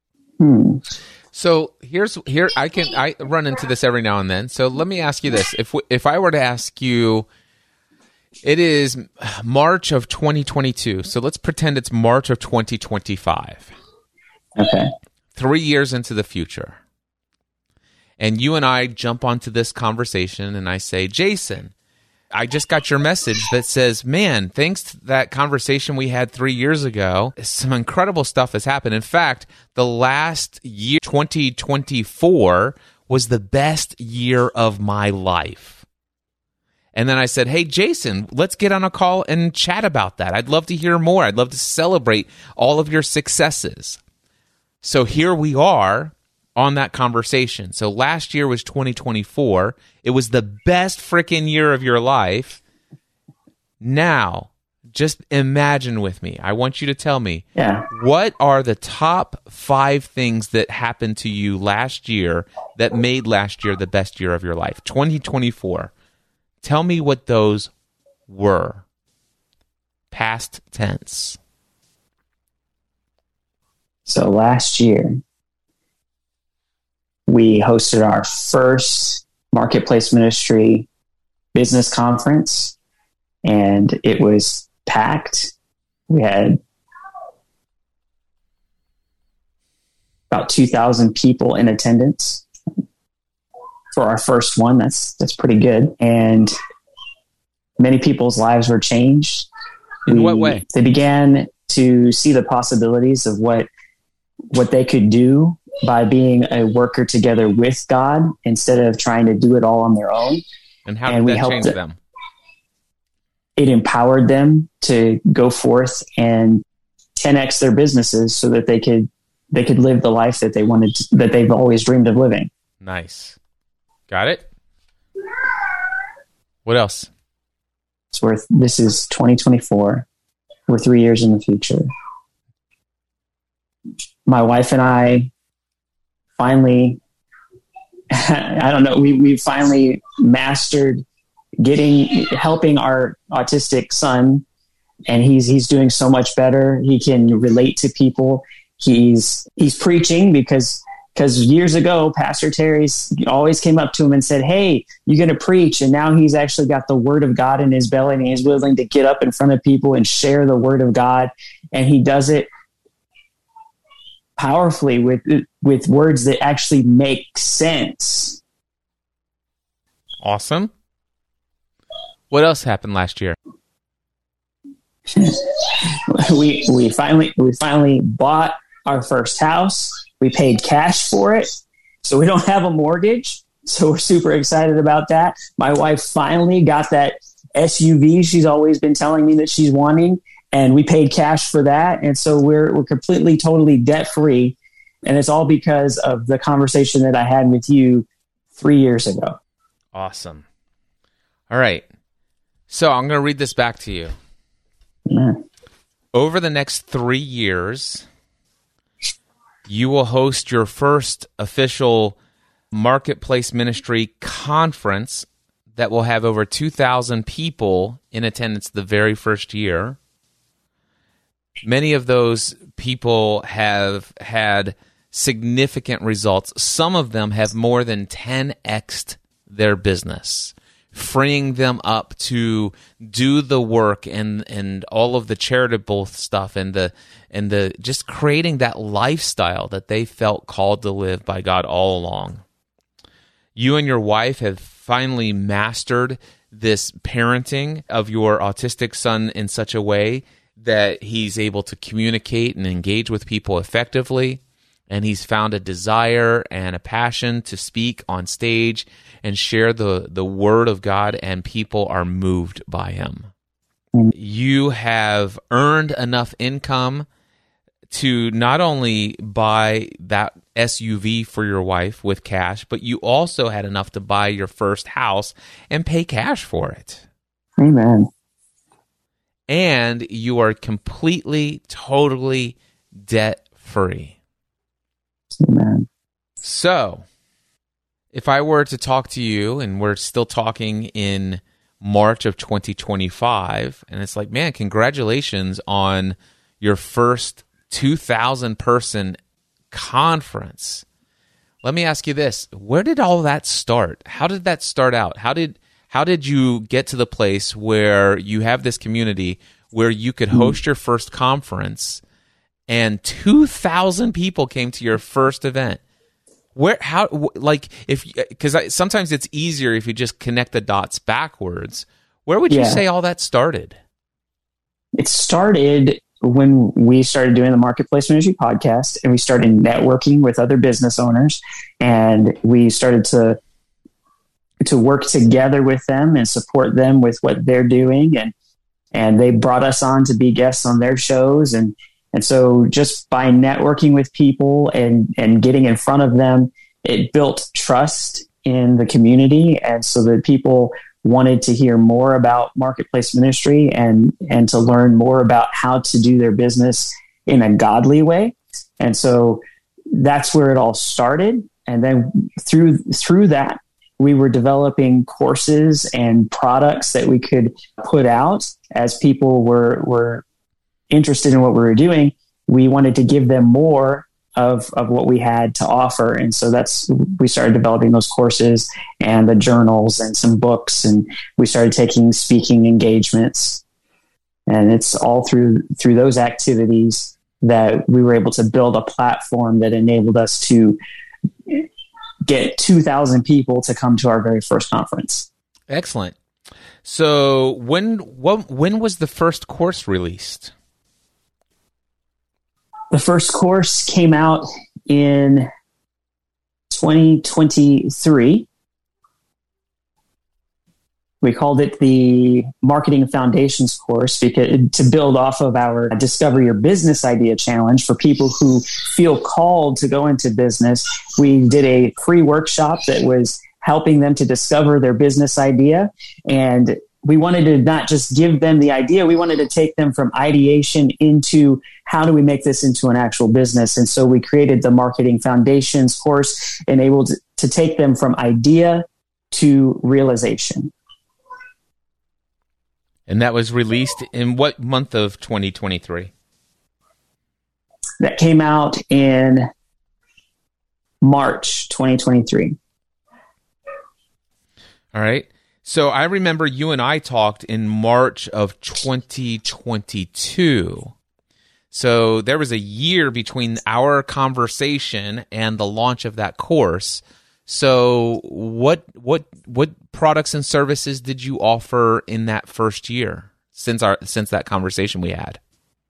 So I run into this every now and then. So let me ask you this. If I were to ask you, it is March of 2022. So let's pretend it's March of 2025. Okay. 3 years into the future. And you and I jump onto this conversation and I say, Jason, I just got your message that says, man, thanks to that conversation we had 3 years ago, some incredible stuff has happened. In fact, the last year, 2024, was the best year of my life. And then I said, hey, Jason, let's get on a call and chat about that. I'd love to hear more. I'd love to celebrate all of your successes. So here we are on that conversation. So last year was 2024. It was the best freaking year of your life. Now, just imagine with me. I want you to tell me, what are the top 5 things that happened to you last year that made last year the best year of your life? 2024. Tell me what those were. Past tense. So last year, we hosted our first Marketplace Ministry business conference, and it was packed. We had about 2,000 people in attendance for our first one. That's pretty good. And many people's lives were changed. In what way? They began to see the possibilities of what they could do by being a worker together with God instead of trying to do it all on their own. And how did that change them? It empowered them to go forth and 10x their businesses so that they could live the life that they wanted, that they've always dreamed of living. Nice. Got it? What else? This is 2024. We're 3 years in the future. My wife and I finally, I don't know, we finally mastered helping our autistic son, and he's doing so much better. He can relate to people. He's preaching because years ago, Pastor Terry's always came up to him and said, "Hey, you're going to preach." And now he's actually got the word of God in his belly, and he's willing to get up in front of people and share the word of God. And he does it powerfully with words that actually make sense. Awesome. What else happened last year? we finally bought our first house. We paid cash for it, so we don't have a mortgage. So we're super excited about that. My wife finally got that SUV she's always been telling me that she's wanting, and we paid cash for that. And so we're completely, totally debt free. And it's all because of the conversation that I had with you 3 years ago. Awesome. All right. So I'm going to read this back to you. Yeah. Over the next 3 years, you will host your first official Marketplace Ministry conference that will have over 2,000 people in attendance the very first year. Many of those people have had significant results. Some of them have more than 10x'd their business, freeing them up to do the work and all of the charitable stuff and the just creating that lifestyle that they felt called to live by God all along. You and your wife have finally mastered this parenting of your autistic son in such a way that he's able to communicate and engage with people effectively, and he's found a desire and a passion to speak on stage and share the word of God, and people are moved by him. You have earned enough income to not only buy that SUV for your wife with cash, but you also had enough to buy your first house and pay cash for it. Amen. And you are completely, totally debt-free. Amen. So, if I were to talk to you, and we're still talking in March of 2025, and it's like, man, congratulations on your first 2,000-person conference. Let me ask you this. Where did all that start? How did that start out? How did you get to the place where you have this community where you could host your first conference and 2,000 people came to your first event? Because sometimes it's easier if you just connect the dots backwards. Where would you say all that started? It started when we started doing the Marketplace Ministry podcast, and we started networking with other business owners, and we started to work together with them and support them with what they're doing. And they brought us on to be guests on their shows. And so just by networking with people and getting in front of them, it built trust in the community. And so that people wanted to hear more about Marketplace Ministry and to learn more about how to do their business in a godly way. And so that's where it all started. And then through that, we were developing courses and products that we could put out as people were interested in what we were doing. We wanted to give them more of what we had to offer. And so we started developing those courses and the journals and some books, and we started taking speaking engagements. And it's all through those activities that we were able to build a platform that enabled us to get 2,000 people to come to our very first conference. Excellent. So when was the first course released? The first course came out in 2023. We called it the Marketing Foundations course because to build off of our Discover Your Business Idea challenge for people who feel called to go into business. We did a free workshop that was helping them to discover their business idea. And we wanted to not just give them the idea, we wanted to take them from ideation into how do we make this into an actual business. And so we created the Marketing Foundations course, enabled to take them from idea to realization. And that was released in what month of 2023? That came out in March 2023. All right. So I remember you and I talked in March of 2022. So there was a year between our conversation and the launch of that course. So what products and services did you offer in that first year since that conversation we had?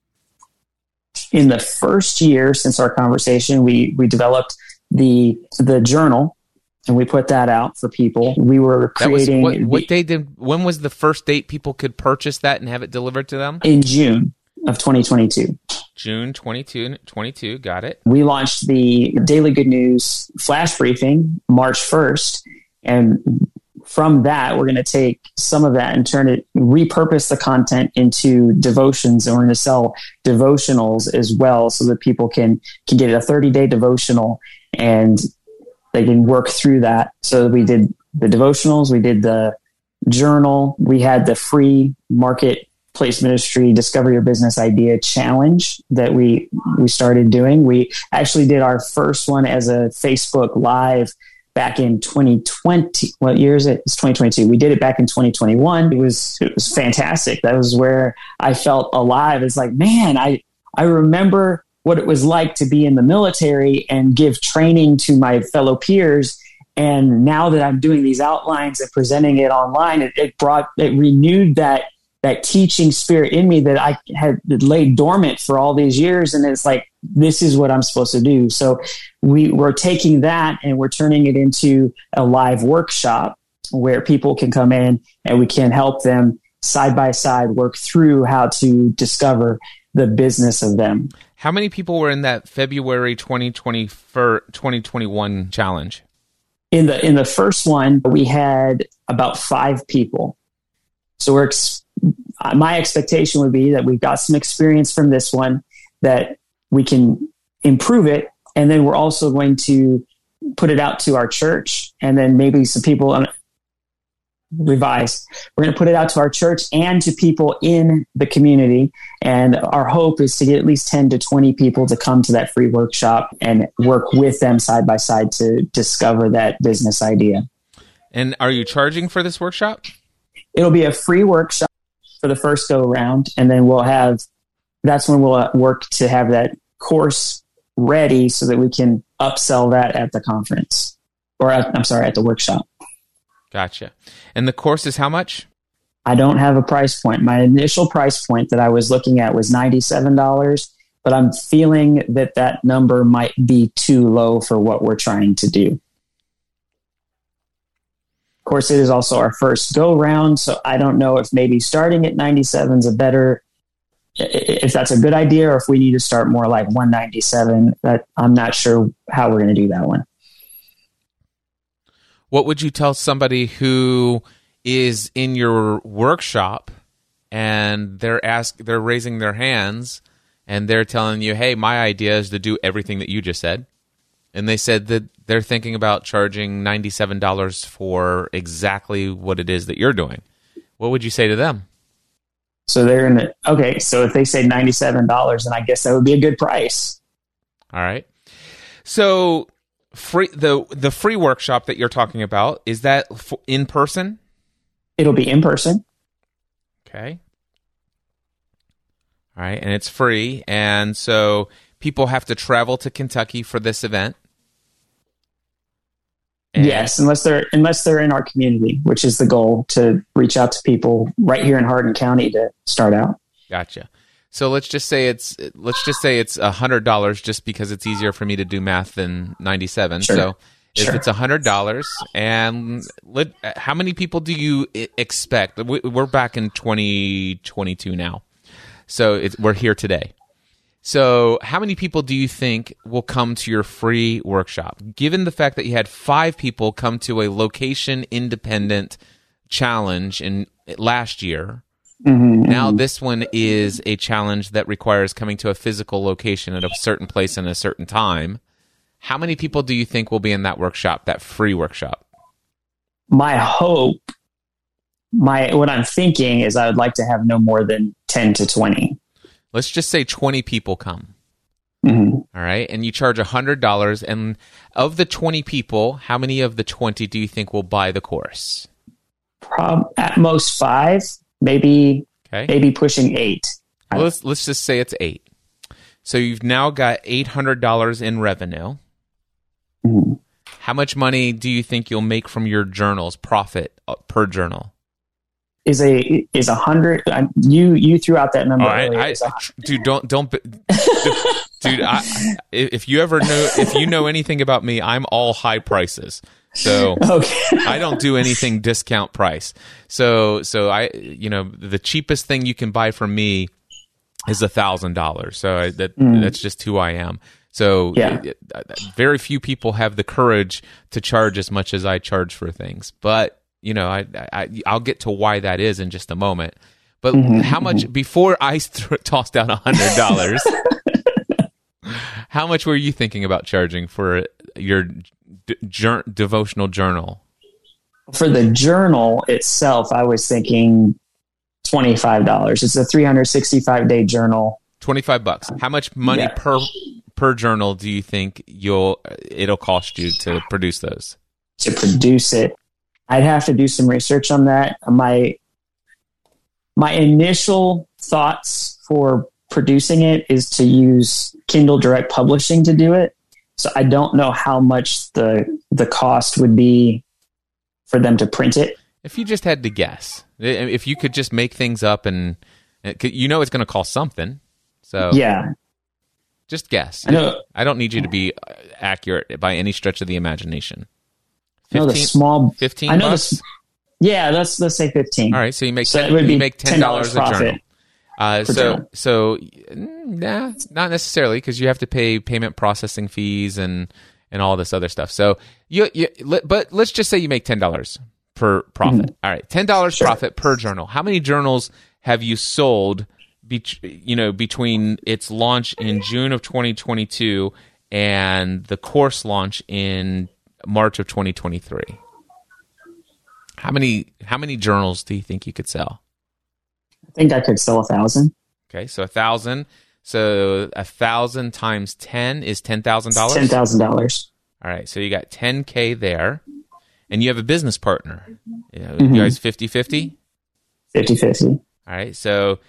In the first year since our conversation, we developed the journal, and we put that out for people. We were creating. When was the first date people could purchase that and have it delivered to them? In June of 2022. June 22, got it. We launched the Daily Good News flash briefing March 1st. And from that, we're going to take some of that and repurpose the content into devotions. And we're going to sell devotionals as well so that people can get a 30-day devotional and they can work through that. So we did the devotionals, we did the journal, we had the free Marketplace Ministry Discover Your Business Idea challenge that we started doing. We actually did our first one as a Facebook Live back in 2020. What year is it? It's 2022. We did it back in 2021. It was fantastic. That was where I felt alive. It's like, man, I remember what it was like to be in the military and give training to my fellow peers. And now that I'm doing these outlines and presenting it online, it renewed that teaching spirit in me that I had laid dormant for all these years. And it's like, this is what I'm supposed to do. So we're taking that and we're turning it into a live workshop where people can come in and we can help them side by side work through how to discover the business of them. How many people were in that February 2021 challenge? In the first one, we had about 5 people. So my expectation would be that we've got some experience from this one, that we can improve it. And then we're also going to put it out to our church, and then maybe some people revise. We're going to put it out to our church and to people in the community. And our hope is to get at least 10 to 20 people to come to that free workshop and work with them side by side to discover that business idea. And are you charging for this workshop? It'll be a free workshop for the first go around. And then that's when we'll work to have that course ready so that we can upsell that at the conference at the workshop. Gotcha. And the course is how much? I don't have a price point. My initial price point that I was looking at was $97, but I'm feeling that number might be too low for what we're trying to do. Of course, it is also our first go round, so I don't know if maybe starting at 97 is if that's a good idea, or if we need to start more like 197. That I'm not sure how we're going to do that one. What would you tell somebody who is in your workshop and they're raising their hands and they're telling you, hey, my idea is to do everything that you just said. And they said that they're thinking about charging $97 for exactly what it is that you're doing. What would you say to them? So so if they say $97, then I guess that would be a good price. All right. So the free workshop that you're talking about, is that in person? It'll be in person. Okay. All right, and it's free, and so people have to travel to Kentucky for this event. And yes, unless they're in our community, which is the goal, to reach out to people right here in Hardin County to start out. Gotcha. So let's just say it's $100 just because it's easier for me to do math than 97. Sure. So If Sure. it's $100, and how many people do you expect? We're back in 2022 now, so we're here today. So how many people do you think will come to your free workshop? Given the fact that you had 5 people come to a location-independent challenge last year, now this one is a challenge that requires coming to a physical location at a certain place and a certain time. How many people do you think will be in that workshop, that free workshop? My hope, what I'm thinking is I would like to have no more than 10 to 20. Let's just say 20 people come. Mm-hmm. All right. And you charge $100. And of the 20 people, how many of the 20 do you think will buy the course? At most 5, maybe pushing 8. Well, let's just say it's 8. So you've now got $800 in revenue. Mm-hmm. How much money do you think you'll make from your journals, profit per journal? Is 100? You threw out that number earlier. Dude, don't, dude. If you know anything about me, I'm all high prices. So okay. I don't do anything discount price. So the cheapest thing you can buy from me is $1,000. So that's just who I am. So very few people have the courage to charge as much as I charge for things. But I'll get to why that is in just a moment. But how much before I tossed out $100? How much were you thinking about charging for your devotional journal? For the journal itself, I was thinking $25. It's a 365-day journal. $25. How much money per journal do you think it'll cost you to produce those? To produce it, I'd have to do some research on that. My initial thoughts for producing it is to use Kindle Direct Publishing to do it. So I don't know how much the cost would be for them to print it. If you just had to guess, if you could just make things up and it's going to cost something. So yeah, just guess. I don't need you to be accurate by any stretch of the imagination. 15 bucks? Yeah, let's say 15. All right, so you make $10 a journal. So not necessarily, because you have to pay payment processing fees and all this other stuff. So but let's just say you make $10 per profit. Mm-hmm. All right, $10 profit per journal. How many journals have you sold? Between its launch in June of 2022 and the course launch in March of 2023. How many journals do you think you could sell? I think I could sell 1,000. Okay, so 1,000. So 1,000 times 10 is $10,000? $10,000. All right, so you got $10K there. And you have a business partner. You guys 50-50? 50-50. All right, so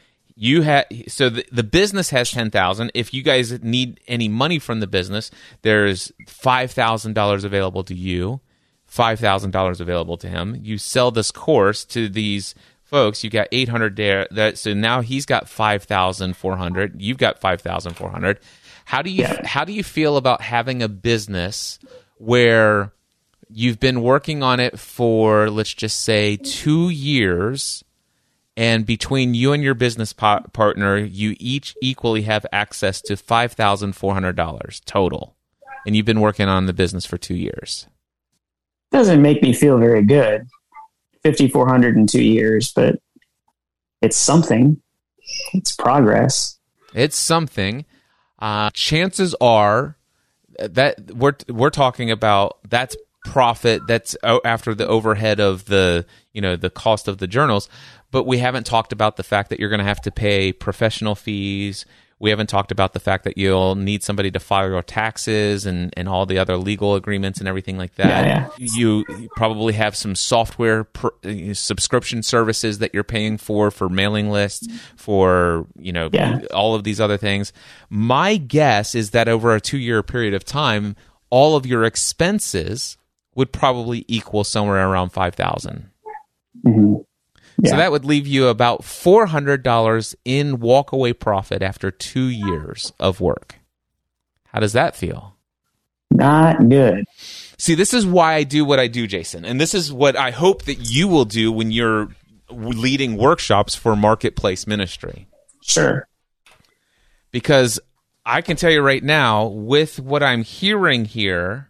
the business has $10,000. If you guys need any money from the business, there's $5,000 available to you, $5,000 available to him. You sell this course to these folks. You got $800 there. So now he's got $5,400. You've got $5,400. How do you feel about having a business where you've been working on it for, let's just say, 2 years? And between you and your business partner, you each equally have access to $5,400 total. And you've been working on the business for 2 years. Doesn't make me feel very good. $5,400 in 2 years, but it's something. It's progress. It's something. Chances are that we're talking about that's profit. That's after the overhead of the cost of the journals. But we haven't talked about the fact that you're going to have to pay professional fees. We haven't talked about the fact that you'll need somebody to file your taxes and all the other legal agreements and everything like that. Yeah. You probably have some software subscription services that you're paying for mailing lists, for all of these other things. My guess is that over a 2-year period of time, all of your expenses would probably equal somewhere around $5,000. Mm-hmm. Yeah. So that would leave you about $400 in walkaway profit after 2 years of work. How does that feel? Not good. See, this is why I do what I do, Jason. And this is what I hope that you will do when you're leading workshops for Marketplace Ministry. Sure. Because I can tell you right now, with what I'm hearing here,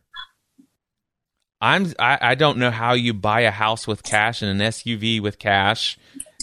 I don't know how you buy a house with cash and an SUV with cash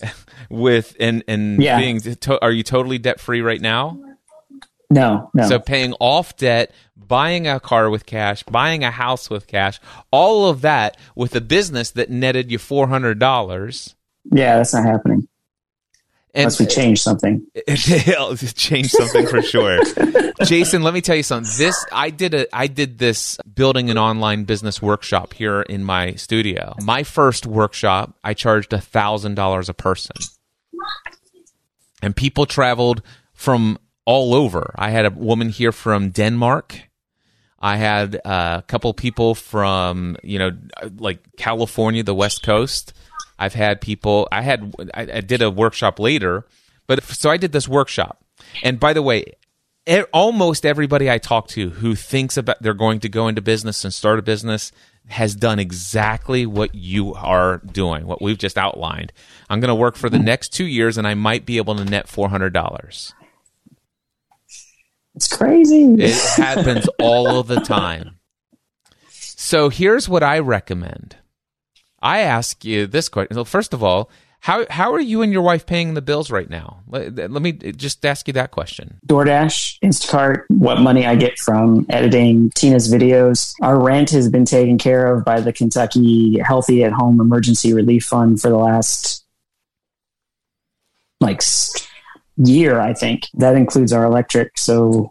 are you totally debt free right now? No. So paying off debt, buying a car with cash, buying a house with cash, all of that with a business that netted you $400. Yeah, that's not happening. Unless we change something. Change something for sure. Jason, let me tell you something. I did this building an online business workshop here in my studio. My first workshop, I charged $1,000 a person. And people traveled from all over. I had a woman here from Denmark. I had a couple people from, like California, the West Coast. I've had people, I did a workshop later, so I did this workshop. And by the way, almost everybody I talk to who thinks about they're going to go into business and start a business has done exactly what you are doing, what we've just outlined. I'm going to work for the next 2 years and I might be able to net $400. It's crazy. It happens all of the time. So here's what I recommend. I ask you this question. Well, first of all, how are you and your wife paying the bills right now? Let me just ask you that question. DoorDash, Instacart, what money I get from editing Tina's videos. Our rent has been taken care of by the Kentucky Healthy at Home Emergency Relief Fund for the last year, I think. That includes our electric, so...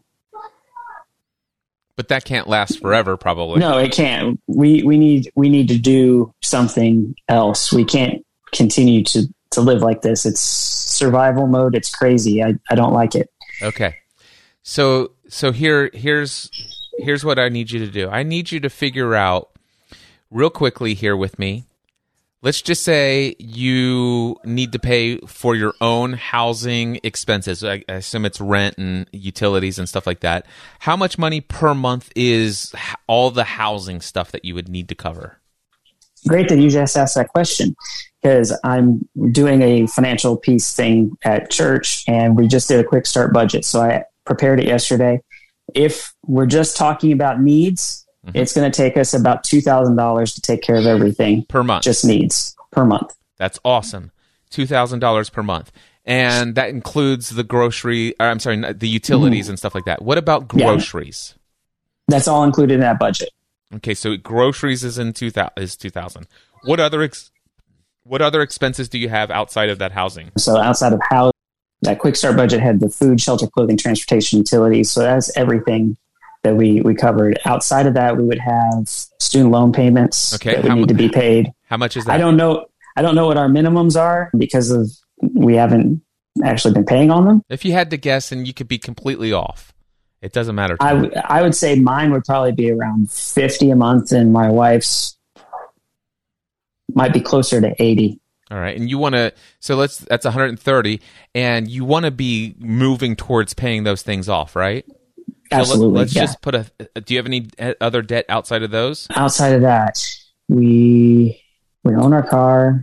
But that can't last forever, probably. No, it can't. We need to do something else. We can't continue to live like this. It's survival mode. It's crazy. I don't like it. Okay. So here's what I need you to do. I need you to figure out real quickly here with me. Let's just say you need to pay for your own housing expenses. I assume it's rent and utilities and stuff like that. How much money per month is all the housing stuff that you would need to cover? Great that you just asked that question, because I'm doing a financial piece thing at church and we just did a quick start budget. So I prepared it yesterday. If we're just talking about needs, it's going to take us about $2,000 to take care of everything. Per month. Just needs per month. That's awesome. $2,000 per month. And that includes the the utilities and stuff like that. What about groceries? Yeah. That's all included in that budget. Okay, so groceries is in $2,000. What other expenses do you have outside of that housing? So outside of housing, that quick start budget had the food, shelter, clothing, transportation, utilities. So that's everything that we covered. Outside of that, we would have student loan payments that would need to be paid. How much is that? I don't know what our minimums are because we haven't actually been paying on them. If you had to guess, and you could be completely off, it doesn't matter to me. I would say mine would probably be around $50 a month, and my wife's might be closer to $80. All right, and you want to that's $130, and you want to be moving towards paying those things off, right? Absolutely. So let's just put do you have any other debt outside of those? Outside of that, we own our car.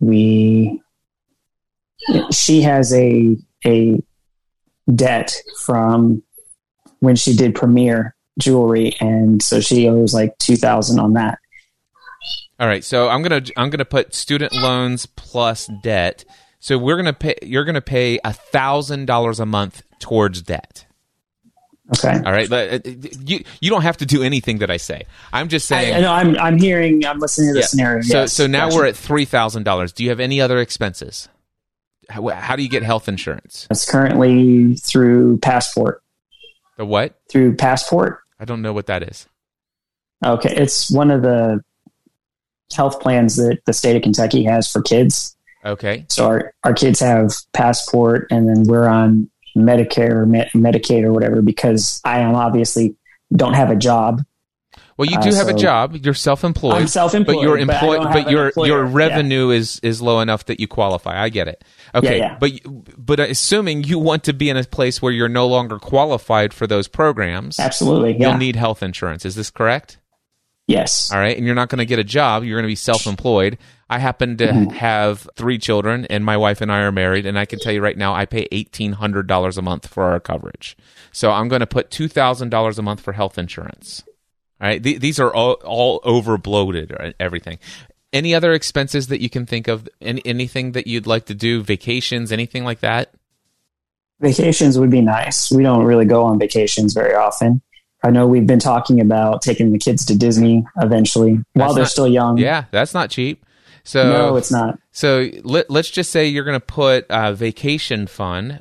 She has a debt from when she did Premier jewelry, and so she owes like $2,000 on that. All right, so I'm gonna put student loans plus debt. So you're gonna pay $1,000 a month towards debt. Okay. All right. You don't have to do anything that I say. I'm just saying. I'm listening to the scenario. So now we're at $3,000. Do you have any other expenses? How do you get health insurance? It's currently through Passport. The what? Through Passport. I don't know what that is. Okay. It's one of the health plans that the state of Kentucky has for kids. Okay. So our kids have Passport, and then we're on Medicare or Medicaid or whatever, because I am obviously don't have a job. Well, you do have a job. You're self-employed. I'm self-employed, but you're employed. But your revenue yeah. is low enough that you qualify. I get it. Okay, yeah. But assuming you want to be in a place where you're no longer qualified for those programs, absolutely, you'll need health insurance. Is this correct? Yes. All right. And you're not going to get a job. You're going to be self-employed. I happen to have 3 children, and my wife and I are married. And I can tell you right now, I pay $1,800 a month for our coverage. So I'm going to put $2,000 a month for health insurance. All right. These are all over bloated, right? Everything. Any other expenses that you can think of? Anything that you'd like to do? Vacations, anything like that? Vacations would be nice. We don't really go on vacations very often. I know we've been talking about taking the kids to Disney eventually while they're still young. Yeah, that's not cheap. So no, it's not. So let's just say you're going to put vacation fund,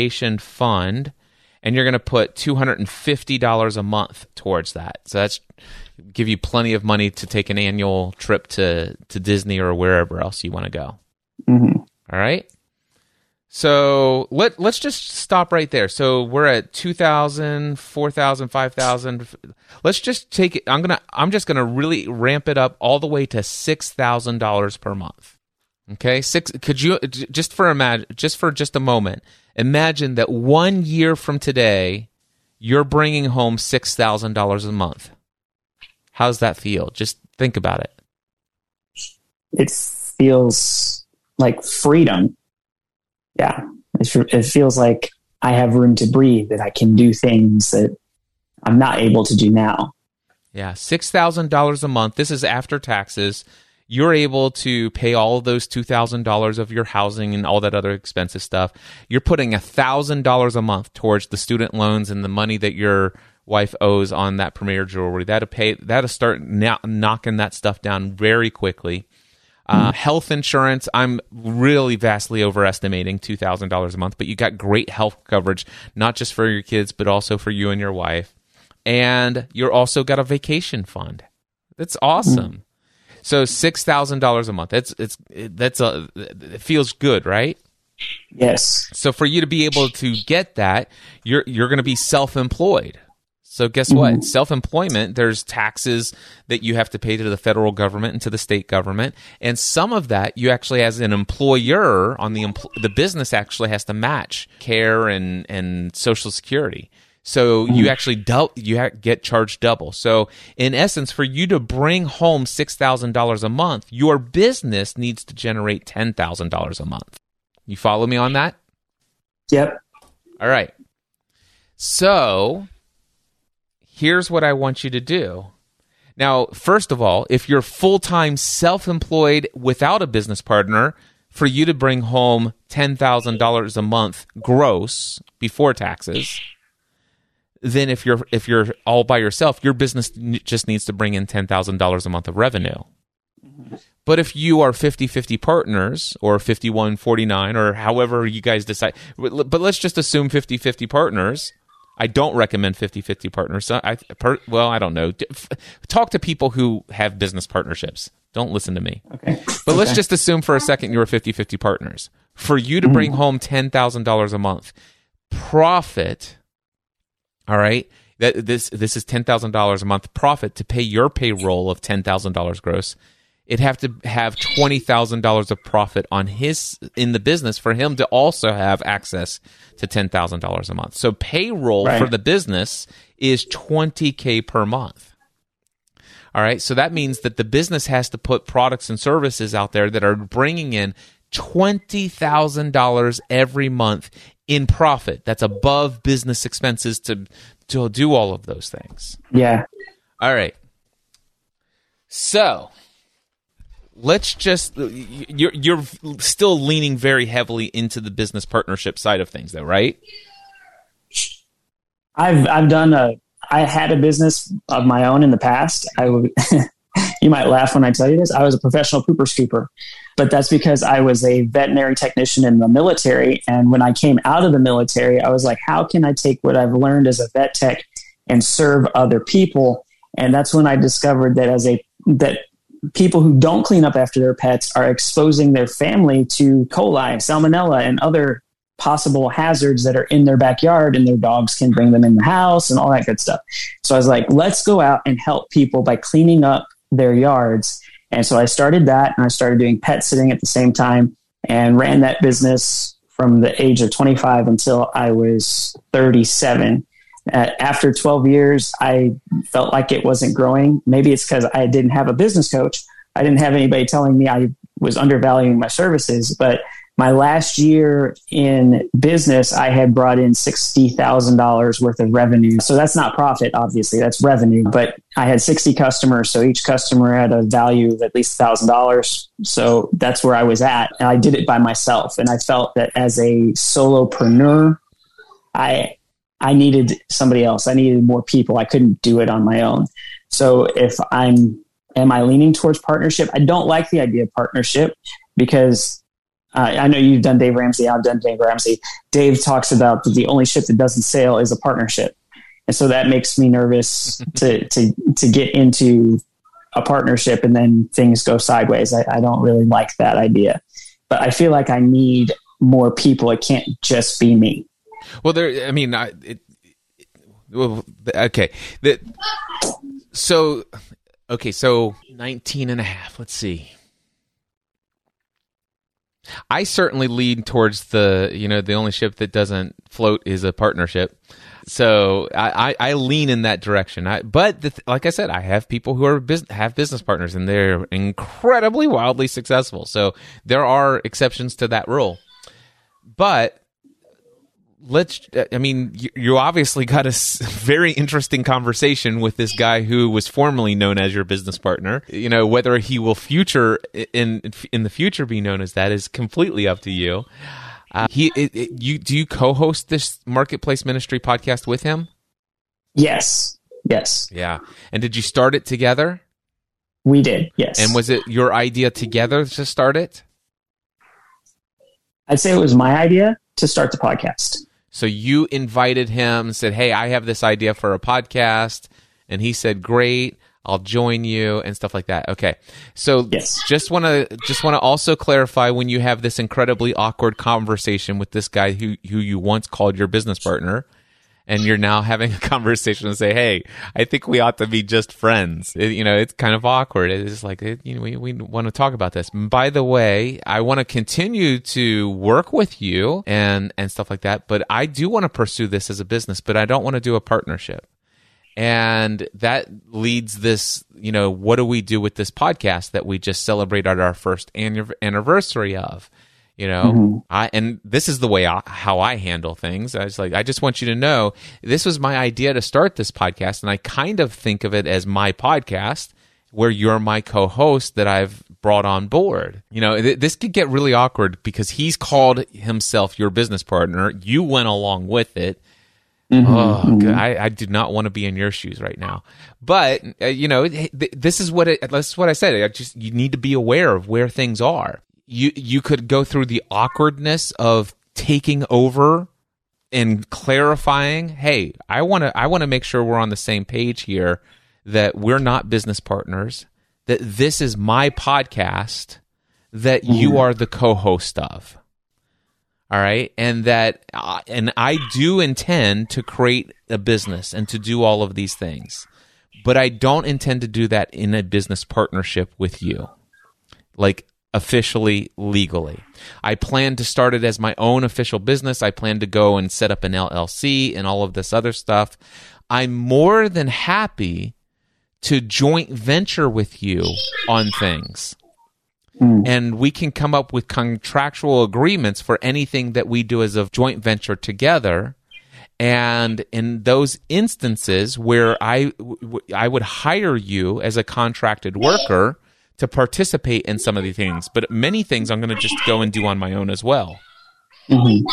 and you're going to put $250 a month towards that. So that's give you plenty of money to take an annual trip to Disney or wherever else you want to go. Mm-hmm. All right. So let's just stop right there. So we're at 2,000, 4,000, 5,000. Let's just take it. I'm just gonna really ramp it up all the way to $6,000 per month. Okay, Could you just for just a moment imagine that 1 year from today you're bringing home $6,000 a month? How's that feel? Just think about it. It feels like freedom. Yeah, it feels like I have room to breathe, that I can do things that I'm not able to do now. Yeah, $6,000 a month. This is after taxes. You're able to pay all of those $2,000 of your housing and all that other expensive stuff. You're putting $1,000 a month towards the student loans and the money that your wife owes on that Premier jewelry. That'll start knocking that stuff down very quickly. Health insurance, I'm really vastly overestimating $2,000 a month, but you got great health coverage, not just for your kids, but also for you and your wife. And you're also got a vacation fund. That's awesome. So $6,000 a month. It feels good, right? Yes. So for you to be able to get that, you're going to be self-employed. So guess what? Self-employment, there's taxes that you have to pay to the federal government and to the state government. And some of that you actually, as an employer, on the business actually has to match care and Social Security. So you actually get charged double. So in essence, for you to bring home $6,000 a month, your business needs to generate $10,000 a month. You follow me on that? Yep. All right. So here's what I want you to do. Now, first of all, if you're full-time self-employed without a business partner, for you to bring home $10,000 a month gross before taxes, then if you're all by yourself, your business just needs to bring in $10,000 a month of revenue. But if you are 50-50 partners or 51-49 or however you guys decide, but let's just assume 50-50 partners. I don't recommend 50-50 partners. I don't know. Talk to people who have business partnerships. Don't listen to me. Okay. But let's just assume for a second you're 50-50 partners. For you to bring home $10,000 a month profit, all right, this is $10,000 a month profit to pay your payroll of $10,000 gross. It'd have to have $20,000 of profit in the business for him to also have access to $10,000 a month. So payroll for the business is $20K per month. All right. So that means that the business has to put products and services out there that are bringing in $20,000 every month in profit. That's above business expenses to do all of those things. Yeah. All right. So let's just, you're still leaning very heavily into the business partnership side of things though, right? I had a business of my own in the past. You might laugh when I tell you this. I was a professional pooper scooper, but that's because I was a veterinary technician in the military. And when I came out of the military, I was like, how can I take what I've learned as a vet tech and serve other people? And that's when I discovered that people who don't clean up after their pets are exposing their family to coli, salmonella, and other possible hazards that are in their backyard, and their dogs can bring them in the house and all that good stuff. So I was like, let's go out and help people by cleaning up their yards. And so I started that, and I started doing pet sitting at the same time and ran that business from the age of 25 until I was 37. After 12 years, I felt like it wasn't growing. Maybe it's because I didn't have a business coach. I didn't have anybody telling me I was undervaluing my services. But my last year in business, I had brought in $60,000 worth of revenue. So that's not profit, obviously, that's revenue. But I had 60 customers. So each customer had a value of at least $1,000. So that's where I was at. And I did it by myself. And I felt that as a solopreneur, I needed somebody else. I needed more people. I couldn't do it on my own. So am I leaning towards partnership? I don't like the idea of partnership because I know you've done Dave Ramsey. I've done Dave Ramsey. Dave talks about the only ship that doesn't sail is a partnership. And so that makes me nervous to get into a partnership and then things go sideways. I don't really like that idea, but I feel like I need more people. It can't just be me. Well, So 19 and a half. Let's see. I certainly lean towards the only ship that doesn't float is a partnership. So I lean in that direction. Like I said, I have people who have business partners and they're incredibly wildly successful. So there are exceptions to that rule. But you obviously got a very interesting conversation with this guy who was formerly known as your business partner. Whether he will in the future be known as that is completely up to you. Do you co-host this Marketplace Ministry podcast with him? Yes. Yeah. And did you start it together? We did. Yes. And was it your idea together to start it? I'd say it was my idea to start the podcast. So you invited him and said, "Hey, I have this idea for a podcast." And he said, "Great, I'll join you," and stuff like that. Okay. So yes. just want to also clarify, when you have this incredibly awkward conversation with this guy who you once called your business partner, and you're now having a conversation and say, "Hey, I think we ought to be just friends." It's kind of awkward. It's like, we want to talk about this. By the way, I want to continue to work with you and stuff like that, but I do want to pursue this as a business, but I don't want to do a partnership. And that leads this, what do we do with this podcast that we just celebrated our first anniversary of? Mm-hmm. And this is the way how I handle things. I was like, I just want you to know this was my idea to start this podcast, and I kind of think of it as my podcast, where you're my co-host that I've brought on board. This could get really awkward because he's called himself your business partner. You went along with it. Mm-hmm. God, I do not want to be in your shoes right now. But this is what I said. You need to be aware of where things are. You could go through the awkwardness of taking over and clarifying, "Hey, I want to make sure we're on the same page here, that we're not business partners, that this is my podcast that you are the co-host of." All right? And that and I do intend to create a business and to do all of these things. But I don't intend to do that in a business partnership with you. Like officially, legally. I plan to start it as my own official business. I plan to go and set up an LLC and all of this other stuff. I'm more than happy to joint venture with you on things. And we can come up with contractual agreements for anything that we do as a joint venture together. And in those instances where I would hire you as a contracted worker to participate in some of the things, but many things I'm going to just go and do on my own as well. Mm-hmm.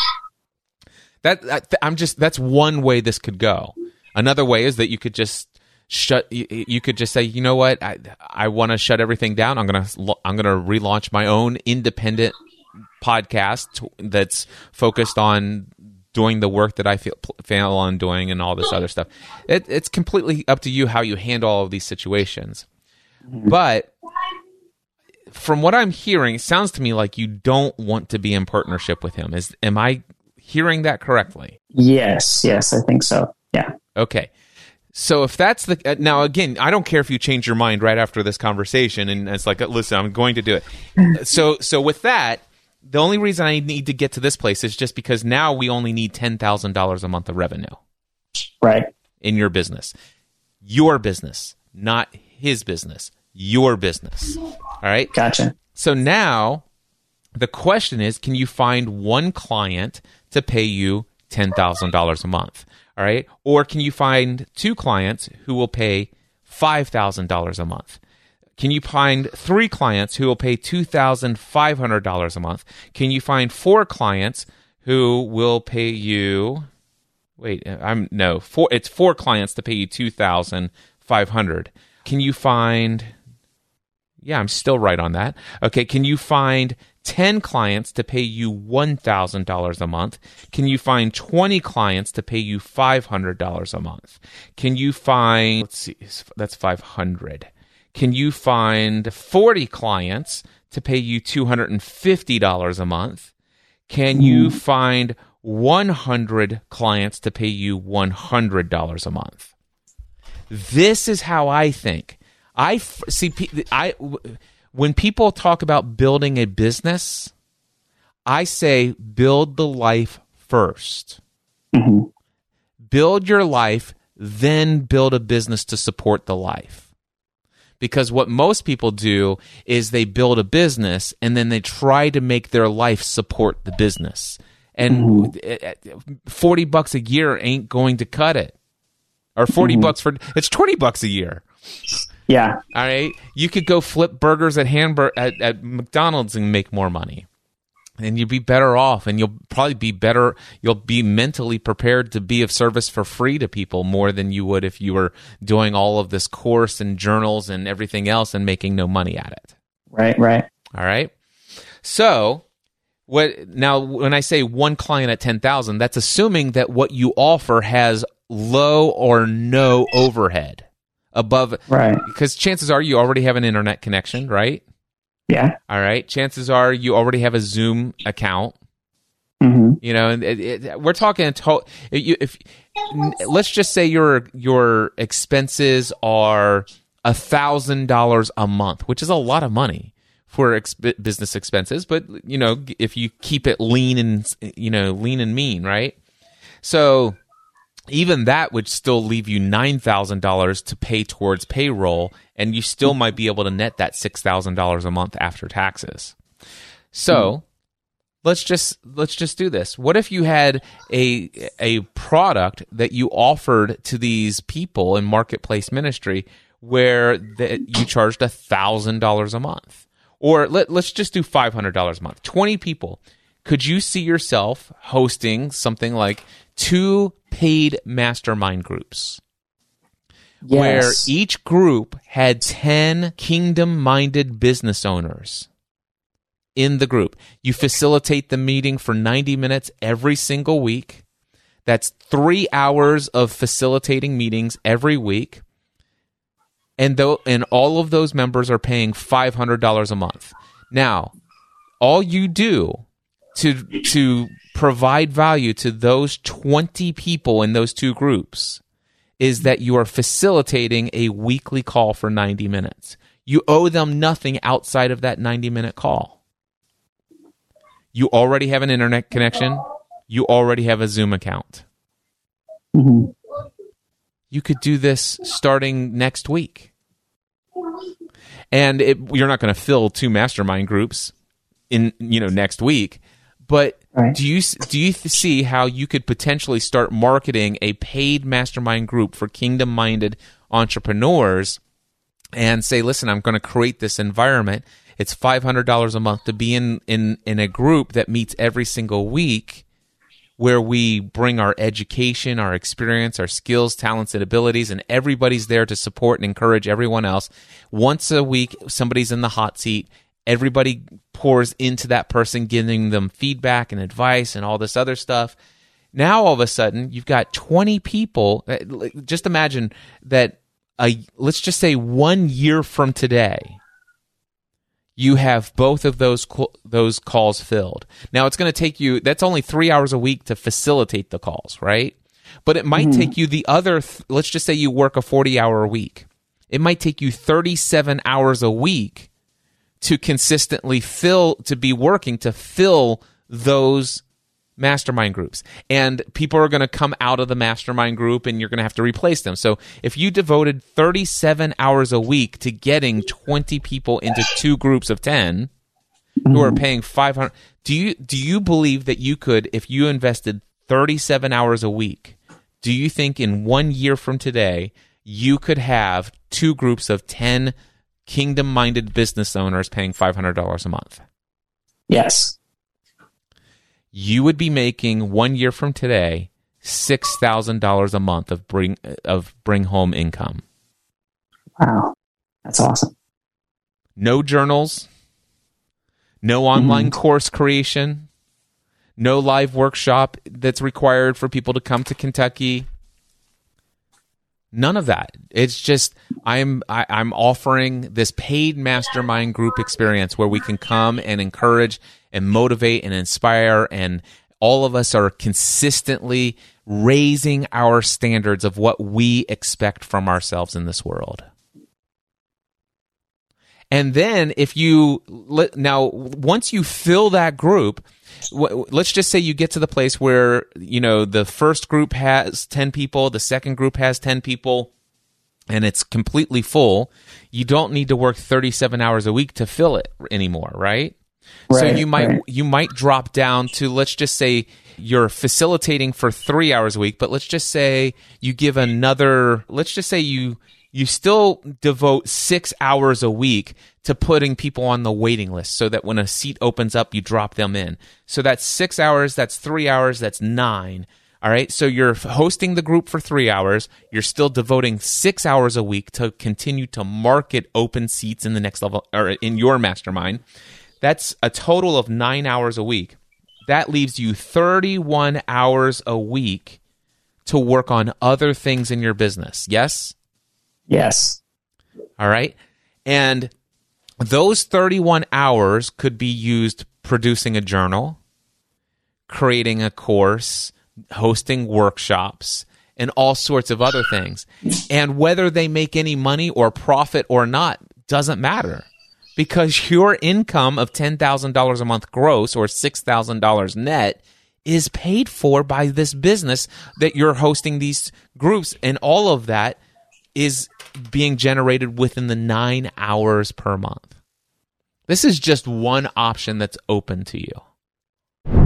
That's one way this could go. Another way is that you could just you could just say, "You know what? I want to shut everything down. I'm going to relaunch my own independent podcast that's focused on doing the work that I feel on doing and all this other stuff." It's completely up to you how you handle all of these situations. But from what I'm hearing, it sounds to me like you don't want to be in partnership with him. Am I hearing that correctly? Yes, I think so. Yeah. Okay. So if that's now again, I don't care if you change your mind right after this conversation and it's like, "Listen, I'm going to do it." So with that, the only reason I need to get to this place is just because now we only need $10,000 a month of revenue. Right. in your business. Your business, not his business. Your business. All right? Gotcha. So now the question is, can you find one client to pay you $10,000 a month? All right? Or can you find two clients who will pay $5,000 a month? Can you find three clients who will pay $2,500 a month? Can you find four clients who will pay you it's four clients to pay you $2,500. Can you find I'm still right on that. Okay, can you find 10 clients to pay you $1,000 a month? Can you find 20 clients to pay you $500 a month? Can you find, that's 500. Can you find 40 clients to pay you $250 a month? Can you find 100 clients to pay you $100 a month? This is how I think. When people talk about building a business, I say build the life first. Mm-hmm. Build your life, then build a business to support the life. Because what most people do is they build a business and then they try to make their life support the business. And $40 a year ain't going to cut it. Or $40 it's $20 a year. Yeah. All right. You could go flip burgers at McDonald's and make more money. And you'd be better off, and you'll probably be better. You'll be mentally prepared to be of service for free to people more than you would if you were doing all of this course and journals and everything else and making no money at it. Right. All right. So when I say one client at 10,000, that's assuming that what you offer has low or no overhead above. Right. Because chances are you already have an internet connection, right? Yeah. All right. Chances are you already have a Zoom account. Mm-hmm. You know, and we're talking. Let's just say your expenses are $1,000 a month, which is a lot of money for business expenses. But you know, if you keep it lean and mean, right? So even that would still leave you $9,000 to pay towards payroll, and you still might be able to net that $6,000 a month after taxes. So let's just do this. What if you had a product that you offered to these people in marketplace ministry where you charged $1,000 a month, or let's just do $500 a month? 20 people. Could you see yourself hosting something like 2 paid mastermind groups? Yes. Where each group had 10 kingdom-minded business owners in the group. You facilitate the meeting for 90 minutes every single week. That's 3 hours of facilitating meetings every week. And all of those members are paying $500 a month. Now, all you do to provide value to those 20 people in those 2 groups is that you are facilitating a weekly call for 90 minutes. You owe them nothing outside of that 90-minute call. You already have an internet connection. You already have a Zoom account. Mm-hmm. You could do this starting next week. And you're not going to fill 2 mastermind groups in next week. But right. do you see how you could potentially start marketing a paid mastermind group for kingdom-minded entrepreneurs and say, listen, I'm going to create this environment. It's $500 a month to be in a group that meets every single week, where we bring our education, our experience, our skills, talents, and abilities, and everybody's there to support and encourage everyone else. Once a week, somebody's in the hot seat. Everybody pours into that person, giving them feedback and advice and all this other stuff. Now, all of a sudden, you've got 20 people. Just imagine that, let's just say 1 year from today, you have both of those calls filled. Now, it's going to take you, that's only 3 hours a week to facilitate the calls, right? But it might take you the other, let's just say you work a 40-hour week. It might take you 37 hours a week to consistently fill those mastermind groups, and people are going to come out of the mastermind group and you're going to have to replace them. So if you devoted 37 hours a week to getting 20 people into 2 groups of 10 who are paying 500, do you believe that you could, if you invested 37 hours a week, do you think in 1 year from today you could have 2 groups of 10 kingdom-minded business owners paying $500 a month? Yes. You would be making 1 year from today $6,000 a month of bring home income. Wow, that's awesome. No journals, no online course creation, no live workshop that's required for people to come to Kentucky. None of that. It's just I'm offering this paid mastermind group experience where we can come and encourage and motivate and inspire, and all of us are consistently raising our standards of what we expect from ourselves in this world. And then once you fill that group, let's just say you get to the place where, the first group has 10 people, the second group has 10 people, and it's completely full. You don't need to work 37 hours a week to fill it anymore, right? So you might drop down to, let's just say you're facilitating for 3 hours a week, but let's just say you give let's just say you still devote 6 hours a week to putting people on the waiting list so that when a seat opens up, you drop them in. So that's 6 hours, that's 3 hours, that's 9. All right. So you're hosting the group for 3 hours. You're still devoting 6 hours a week to continue to market open seats in the next level or in your mastermind. That's a total of 9 hours a week. That leaves you 31 hours a week to work on other things in your business. Yes? Yes. All right. And those 31 hours could be used producing a journal, creating a course, hosting workshops, and all sorts of other things. And whether they make any money or profit or not doesn't matter, because your income of $10,000 a month gross or $6,000 net is paid for by this business that you're hosting these groups, and all of that is being generated within the 9 hours per month. This is just one option that's open to you.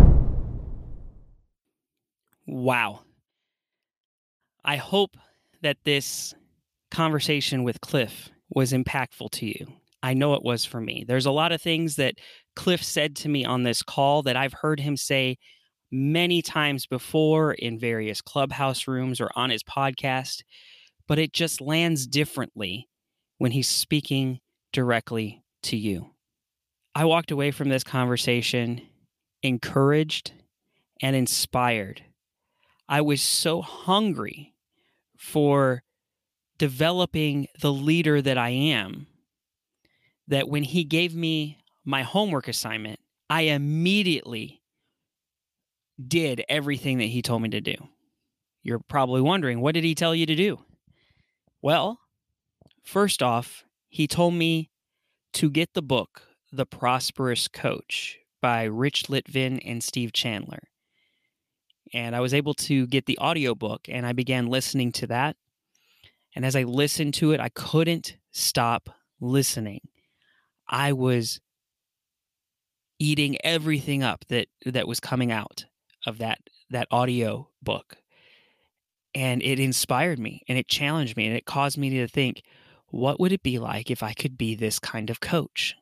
Wow. I hope that this conversation with Cliff was impactful to you. I know it was for me. There's a lot of things that Cliff said to me on this call that I've heard him say many times before in various clubhouse rooms or on his podcast, but it just lands differently when he's speaking directly to you. I walked away from this conversation encouraged and inspired. I was so hungry for developing the leader that I am that when he gave me my homework assignment, I immediately did everything that he told me to do. You're probably wondering, what did he tell you to do? Well, first off, he told me to get the book, The Prosperous Coach by Rich Litvin and Steve Chandler. And I was able to get the audiobook, and I began listening to that. And as I listened to it, I couldn't stop listening. I was eating everything up that was coming out of that audio book. And it inspired me, and it challenged me, and it caused me to think, what would it be like if I could be this kind of coach?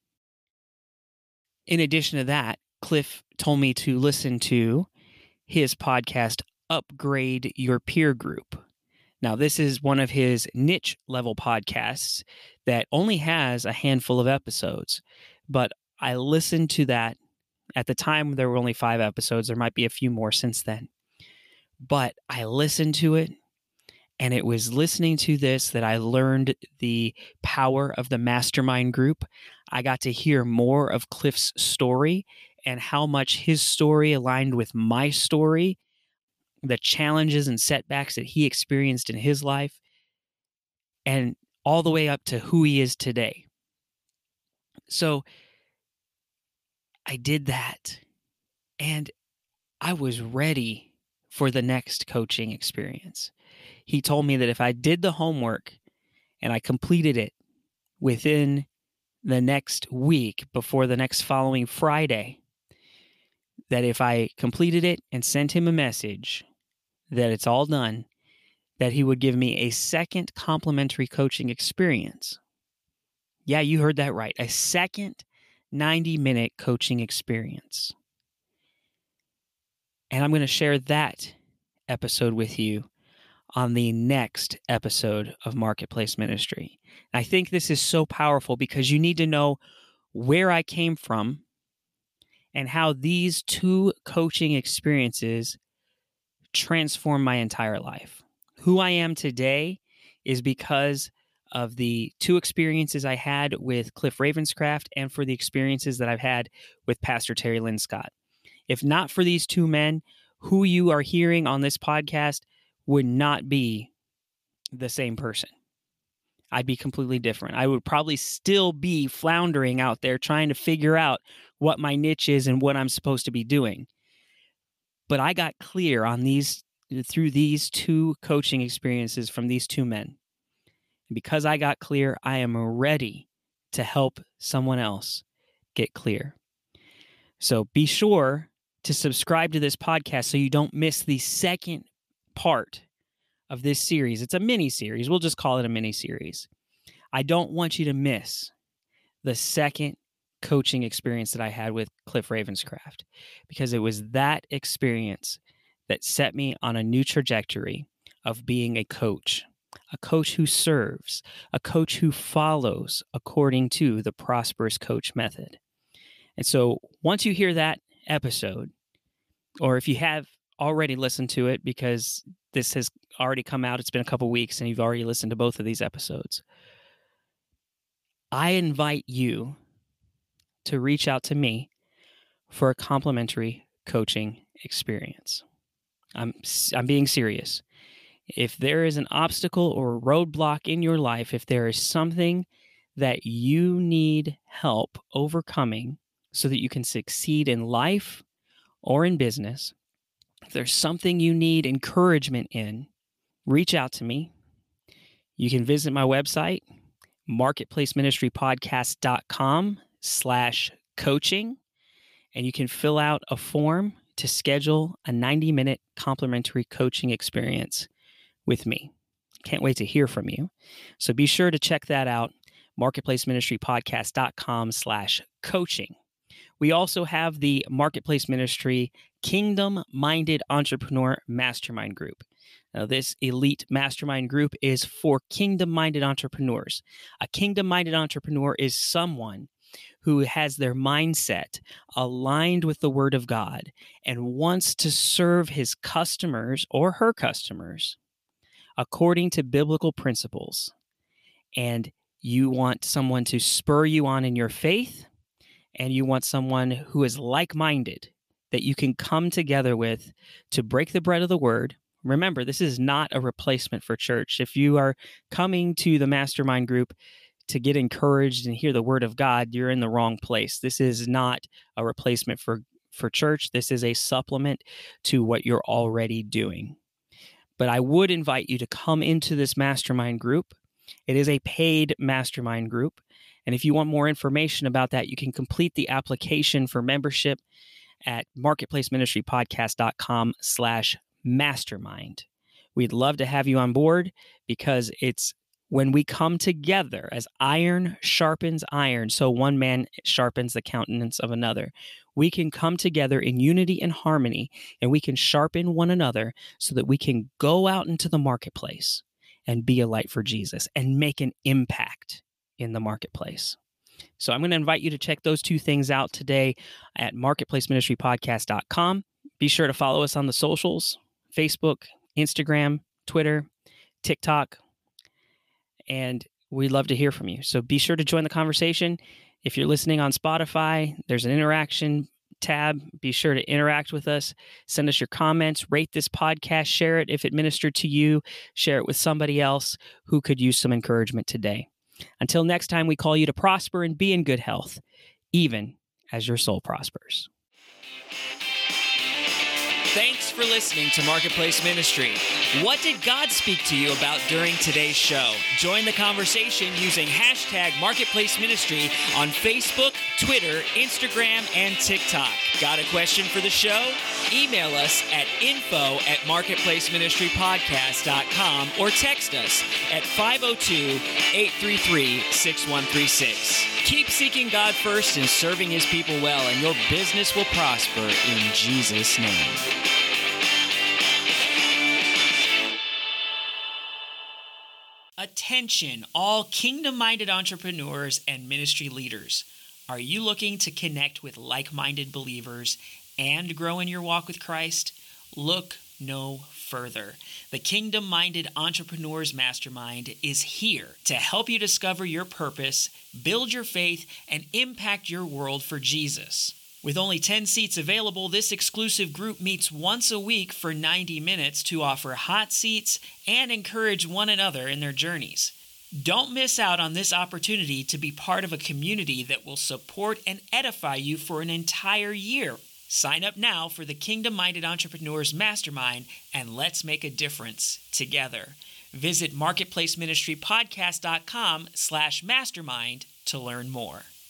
In addition to that, Cliff told me to listen to his podcast, Upgrade Your Peer Group. Now, this is one of his niche level podcasts that only has a handful of episodes, but I listened to that. At the time, there were only 5 episodes. There might be a few more since then. But I listened to it, and it was listening to this that I learned the power of the mastermind group. I got to hear more of Cliff's story and how much his story aligned with my story, the challenges and setbacks that he experienced in his life, and all the way up to who he is today. So I did that, and I was ready for the next coaching experience. He told me that if I did the homework and I completed it within the next week before the next following Friday, that if I completed it and sent him a message that it's all done, that he would give me a second complimentary coaching experience. Yeah, you heard that right. A second 90-minute coaching experience. And I'm going to share that episode with you on the next episode of Marketplace Ministry. And I think this is so powerful because you need to know where I came from and how these two coaching experiences transformed my entire life. Who I am today is because of the two experiences I had with Cliff Ravenscraft and for the experiences that I've had with Pastor Terry Lynn Scott. If not for these two men, who you are hearing on this podcast would not be the same person. I'd be completely different. I would probably still be floundering out there trying to figure out what my niche is and what I'm supposed to be doing. But I got clear on through these two coaching experiences from these two men. And because I got clear, I am ready to help someone else get clear. So be sure to subscribe to this podcast so you don't miss the second part of this series. It's a mini series. We'll just call it a mini series. I don't want you to miss the second coaching experience that I had with Cliff Ravenscraft, because it was that experience that set me on a new trajectory of being a coach who serves, a coach who follows according to the Prosperous Coach method. And so once you hear that episode, or if you have already listened to it because this has already come out, it's been a couple weeks and you've already listened to both of these episodes, I invite you to reach out to me for a complimentary coaching experience. I'm being serious. If there is an obstacle or roadblock in your life, if there is something that you need help overcoming so that you can succeed in life or in business, if there's something you need encouragement in, reach out to me. You can visit my website, marketplaceministrypodcast.com/coaching, and you can fill out a form to schedule a 90-minute complimentary coaching experience with me. Can't wait to hear from you. So be sure to check that out, marketplaceministrypodcast.com/coaching. We also have the Marketplace Ministry Kingdom Minded Entrepreneur Mastermind Group. Now, this elite mastermind group is for kingdom-minded entrepreneurs. A kingdom-minded entrepreneur is someone who has their mindset aligned with the Word of God and wants to serve his customers or her customers according to biblical principles. And you want someone to spur you on in your faith, and you want someone who is like-minded that you can come together with to break the bread of the Word. Remember, this is not a replacement for church. If you are coming to the mastermind group to get encouraged and hear the Word of God, you're in the wrong place. This is not a replacement for church. This is a supplement to what you're already doing. But I would invite you to come into this mastermind group. It is a paid mastermind group. And if you want more information about that, you can complete the application for membership at marketplaceministrypodcast.com/mastermind. We'd love to have you on board because it's when we come together as iron sharpens iron, so one man sharpens the countenance of another. We can come together in unity and harmony, and we can sharpen one another so that we can go out into the marketplace and be a light for Jesus and make an impact in the marketplace. So I'm going to invite you to check those two things out today at marketplaceministrypodcast.com. Be sure to follow us on the socials, Facebook, Instagram, Twitter, TikTok, and we'd love to hear from you. So be sure to join the conversation. If you're listening on Spotify, there's an interaction tab. Be sure to interact with us. Send us your comments. Rate this podcast. Share it if it ministered to you. Share it with somebody else who could use some encouragement today. Until next time, we call you to prosper and be in good health, even as your soul prospers. for listening to Marketplace Ministry. What did God speak to you about during today's show? Join the conversation using hashtag Marketplace Ministry on Facebook, Twitter, Instagram, and TikTok. Got a question for the show? Email us at info@marketplaceministrypodcast.com or text us at 502-833-6136. Keep seeking God first and serving His people well, and your business will prosper in Jesus' name. Attention, all kingdom-minded entrepreneurs and ministry leaders. Are you looking to connect with like-minded believers and grow in your walk with Christ? Look no further. The Kingdom Minded Entrepreneurs Mastermind is here to help you discover your purpose, build your faith, and impact your world for Jesus. With only 10 seats available, this exclusive group meets once a week for 90 minutes to offer hot seats and encourage one another in their journeys. Don't miss out on this opportunity to be part of a community that will support and edify you for an entire year. Sign up now for the Kingdom Minded Entrepreneurs Mastermind, and let's make a difference together. Visit marketplaceministrypodcast.com/mastermind to learn more.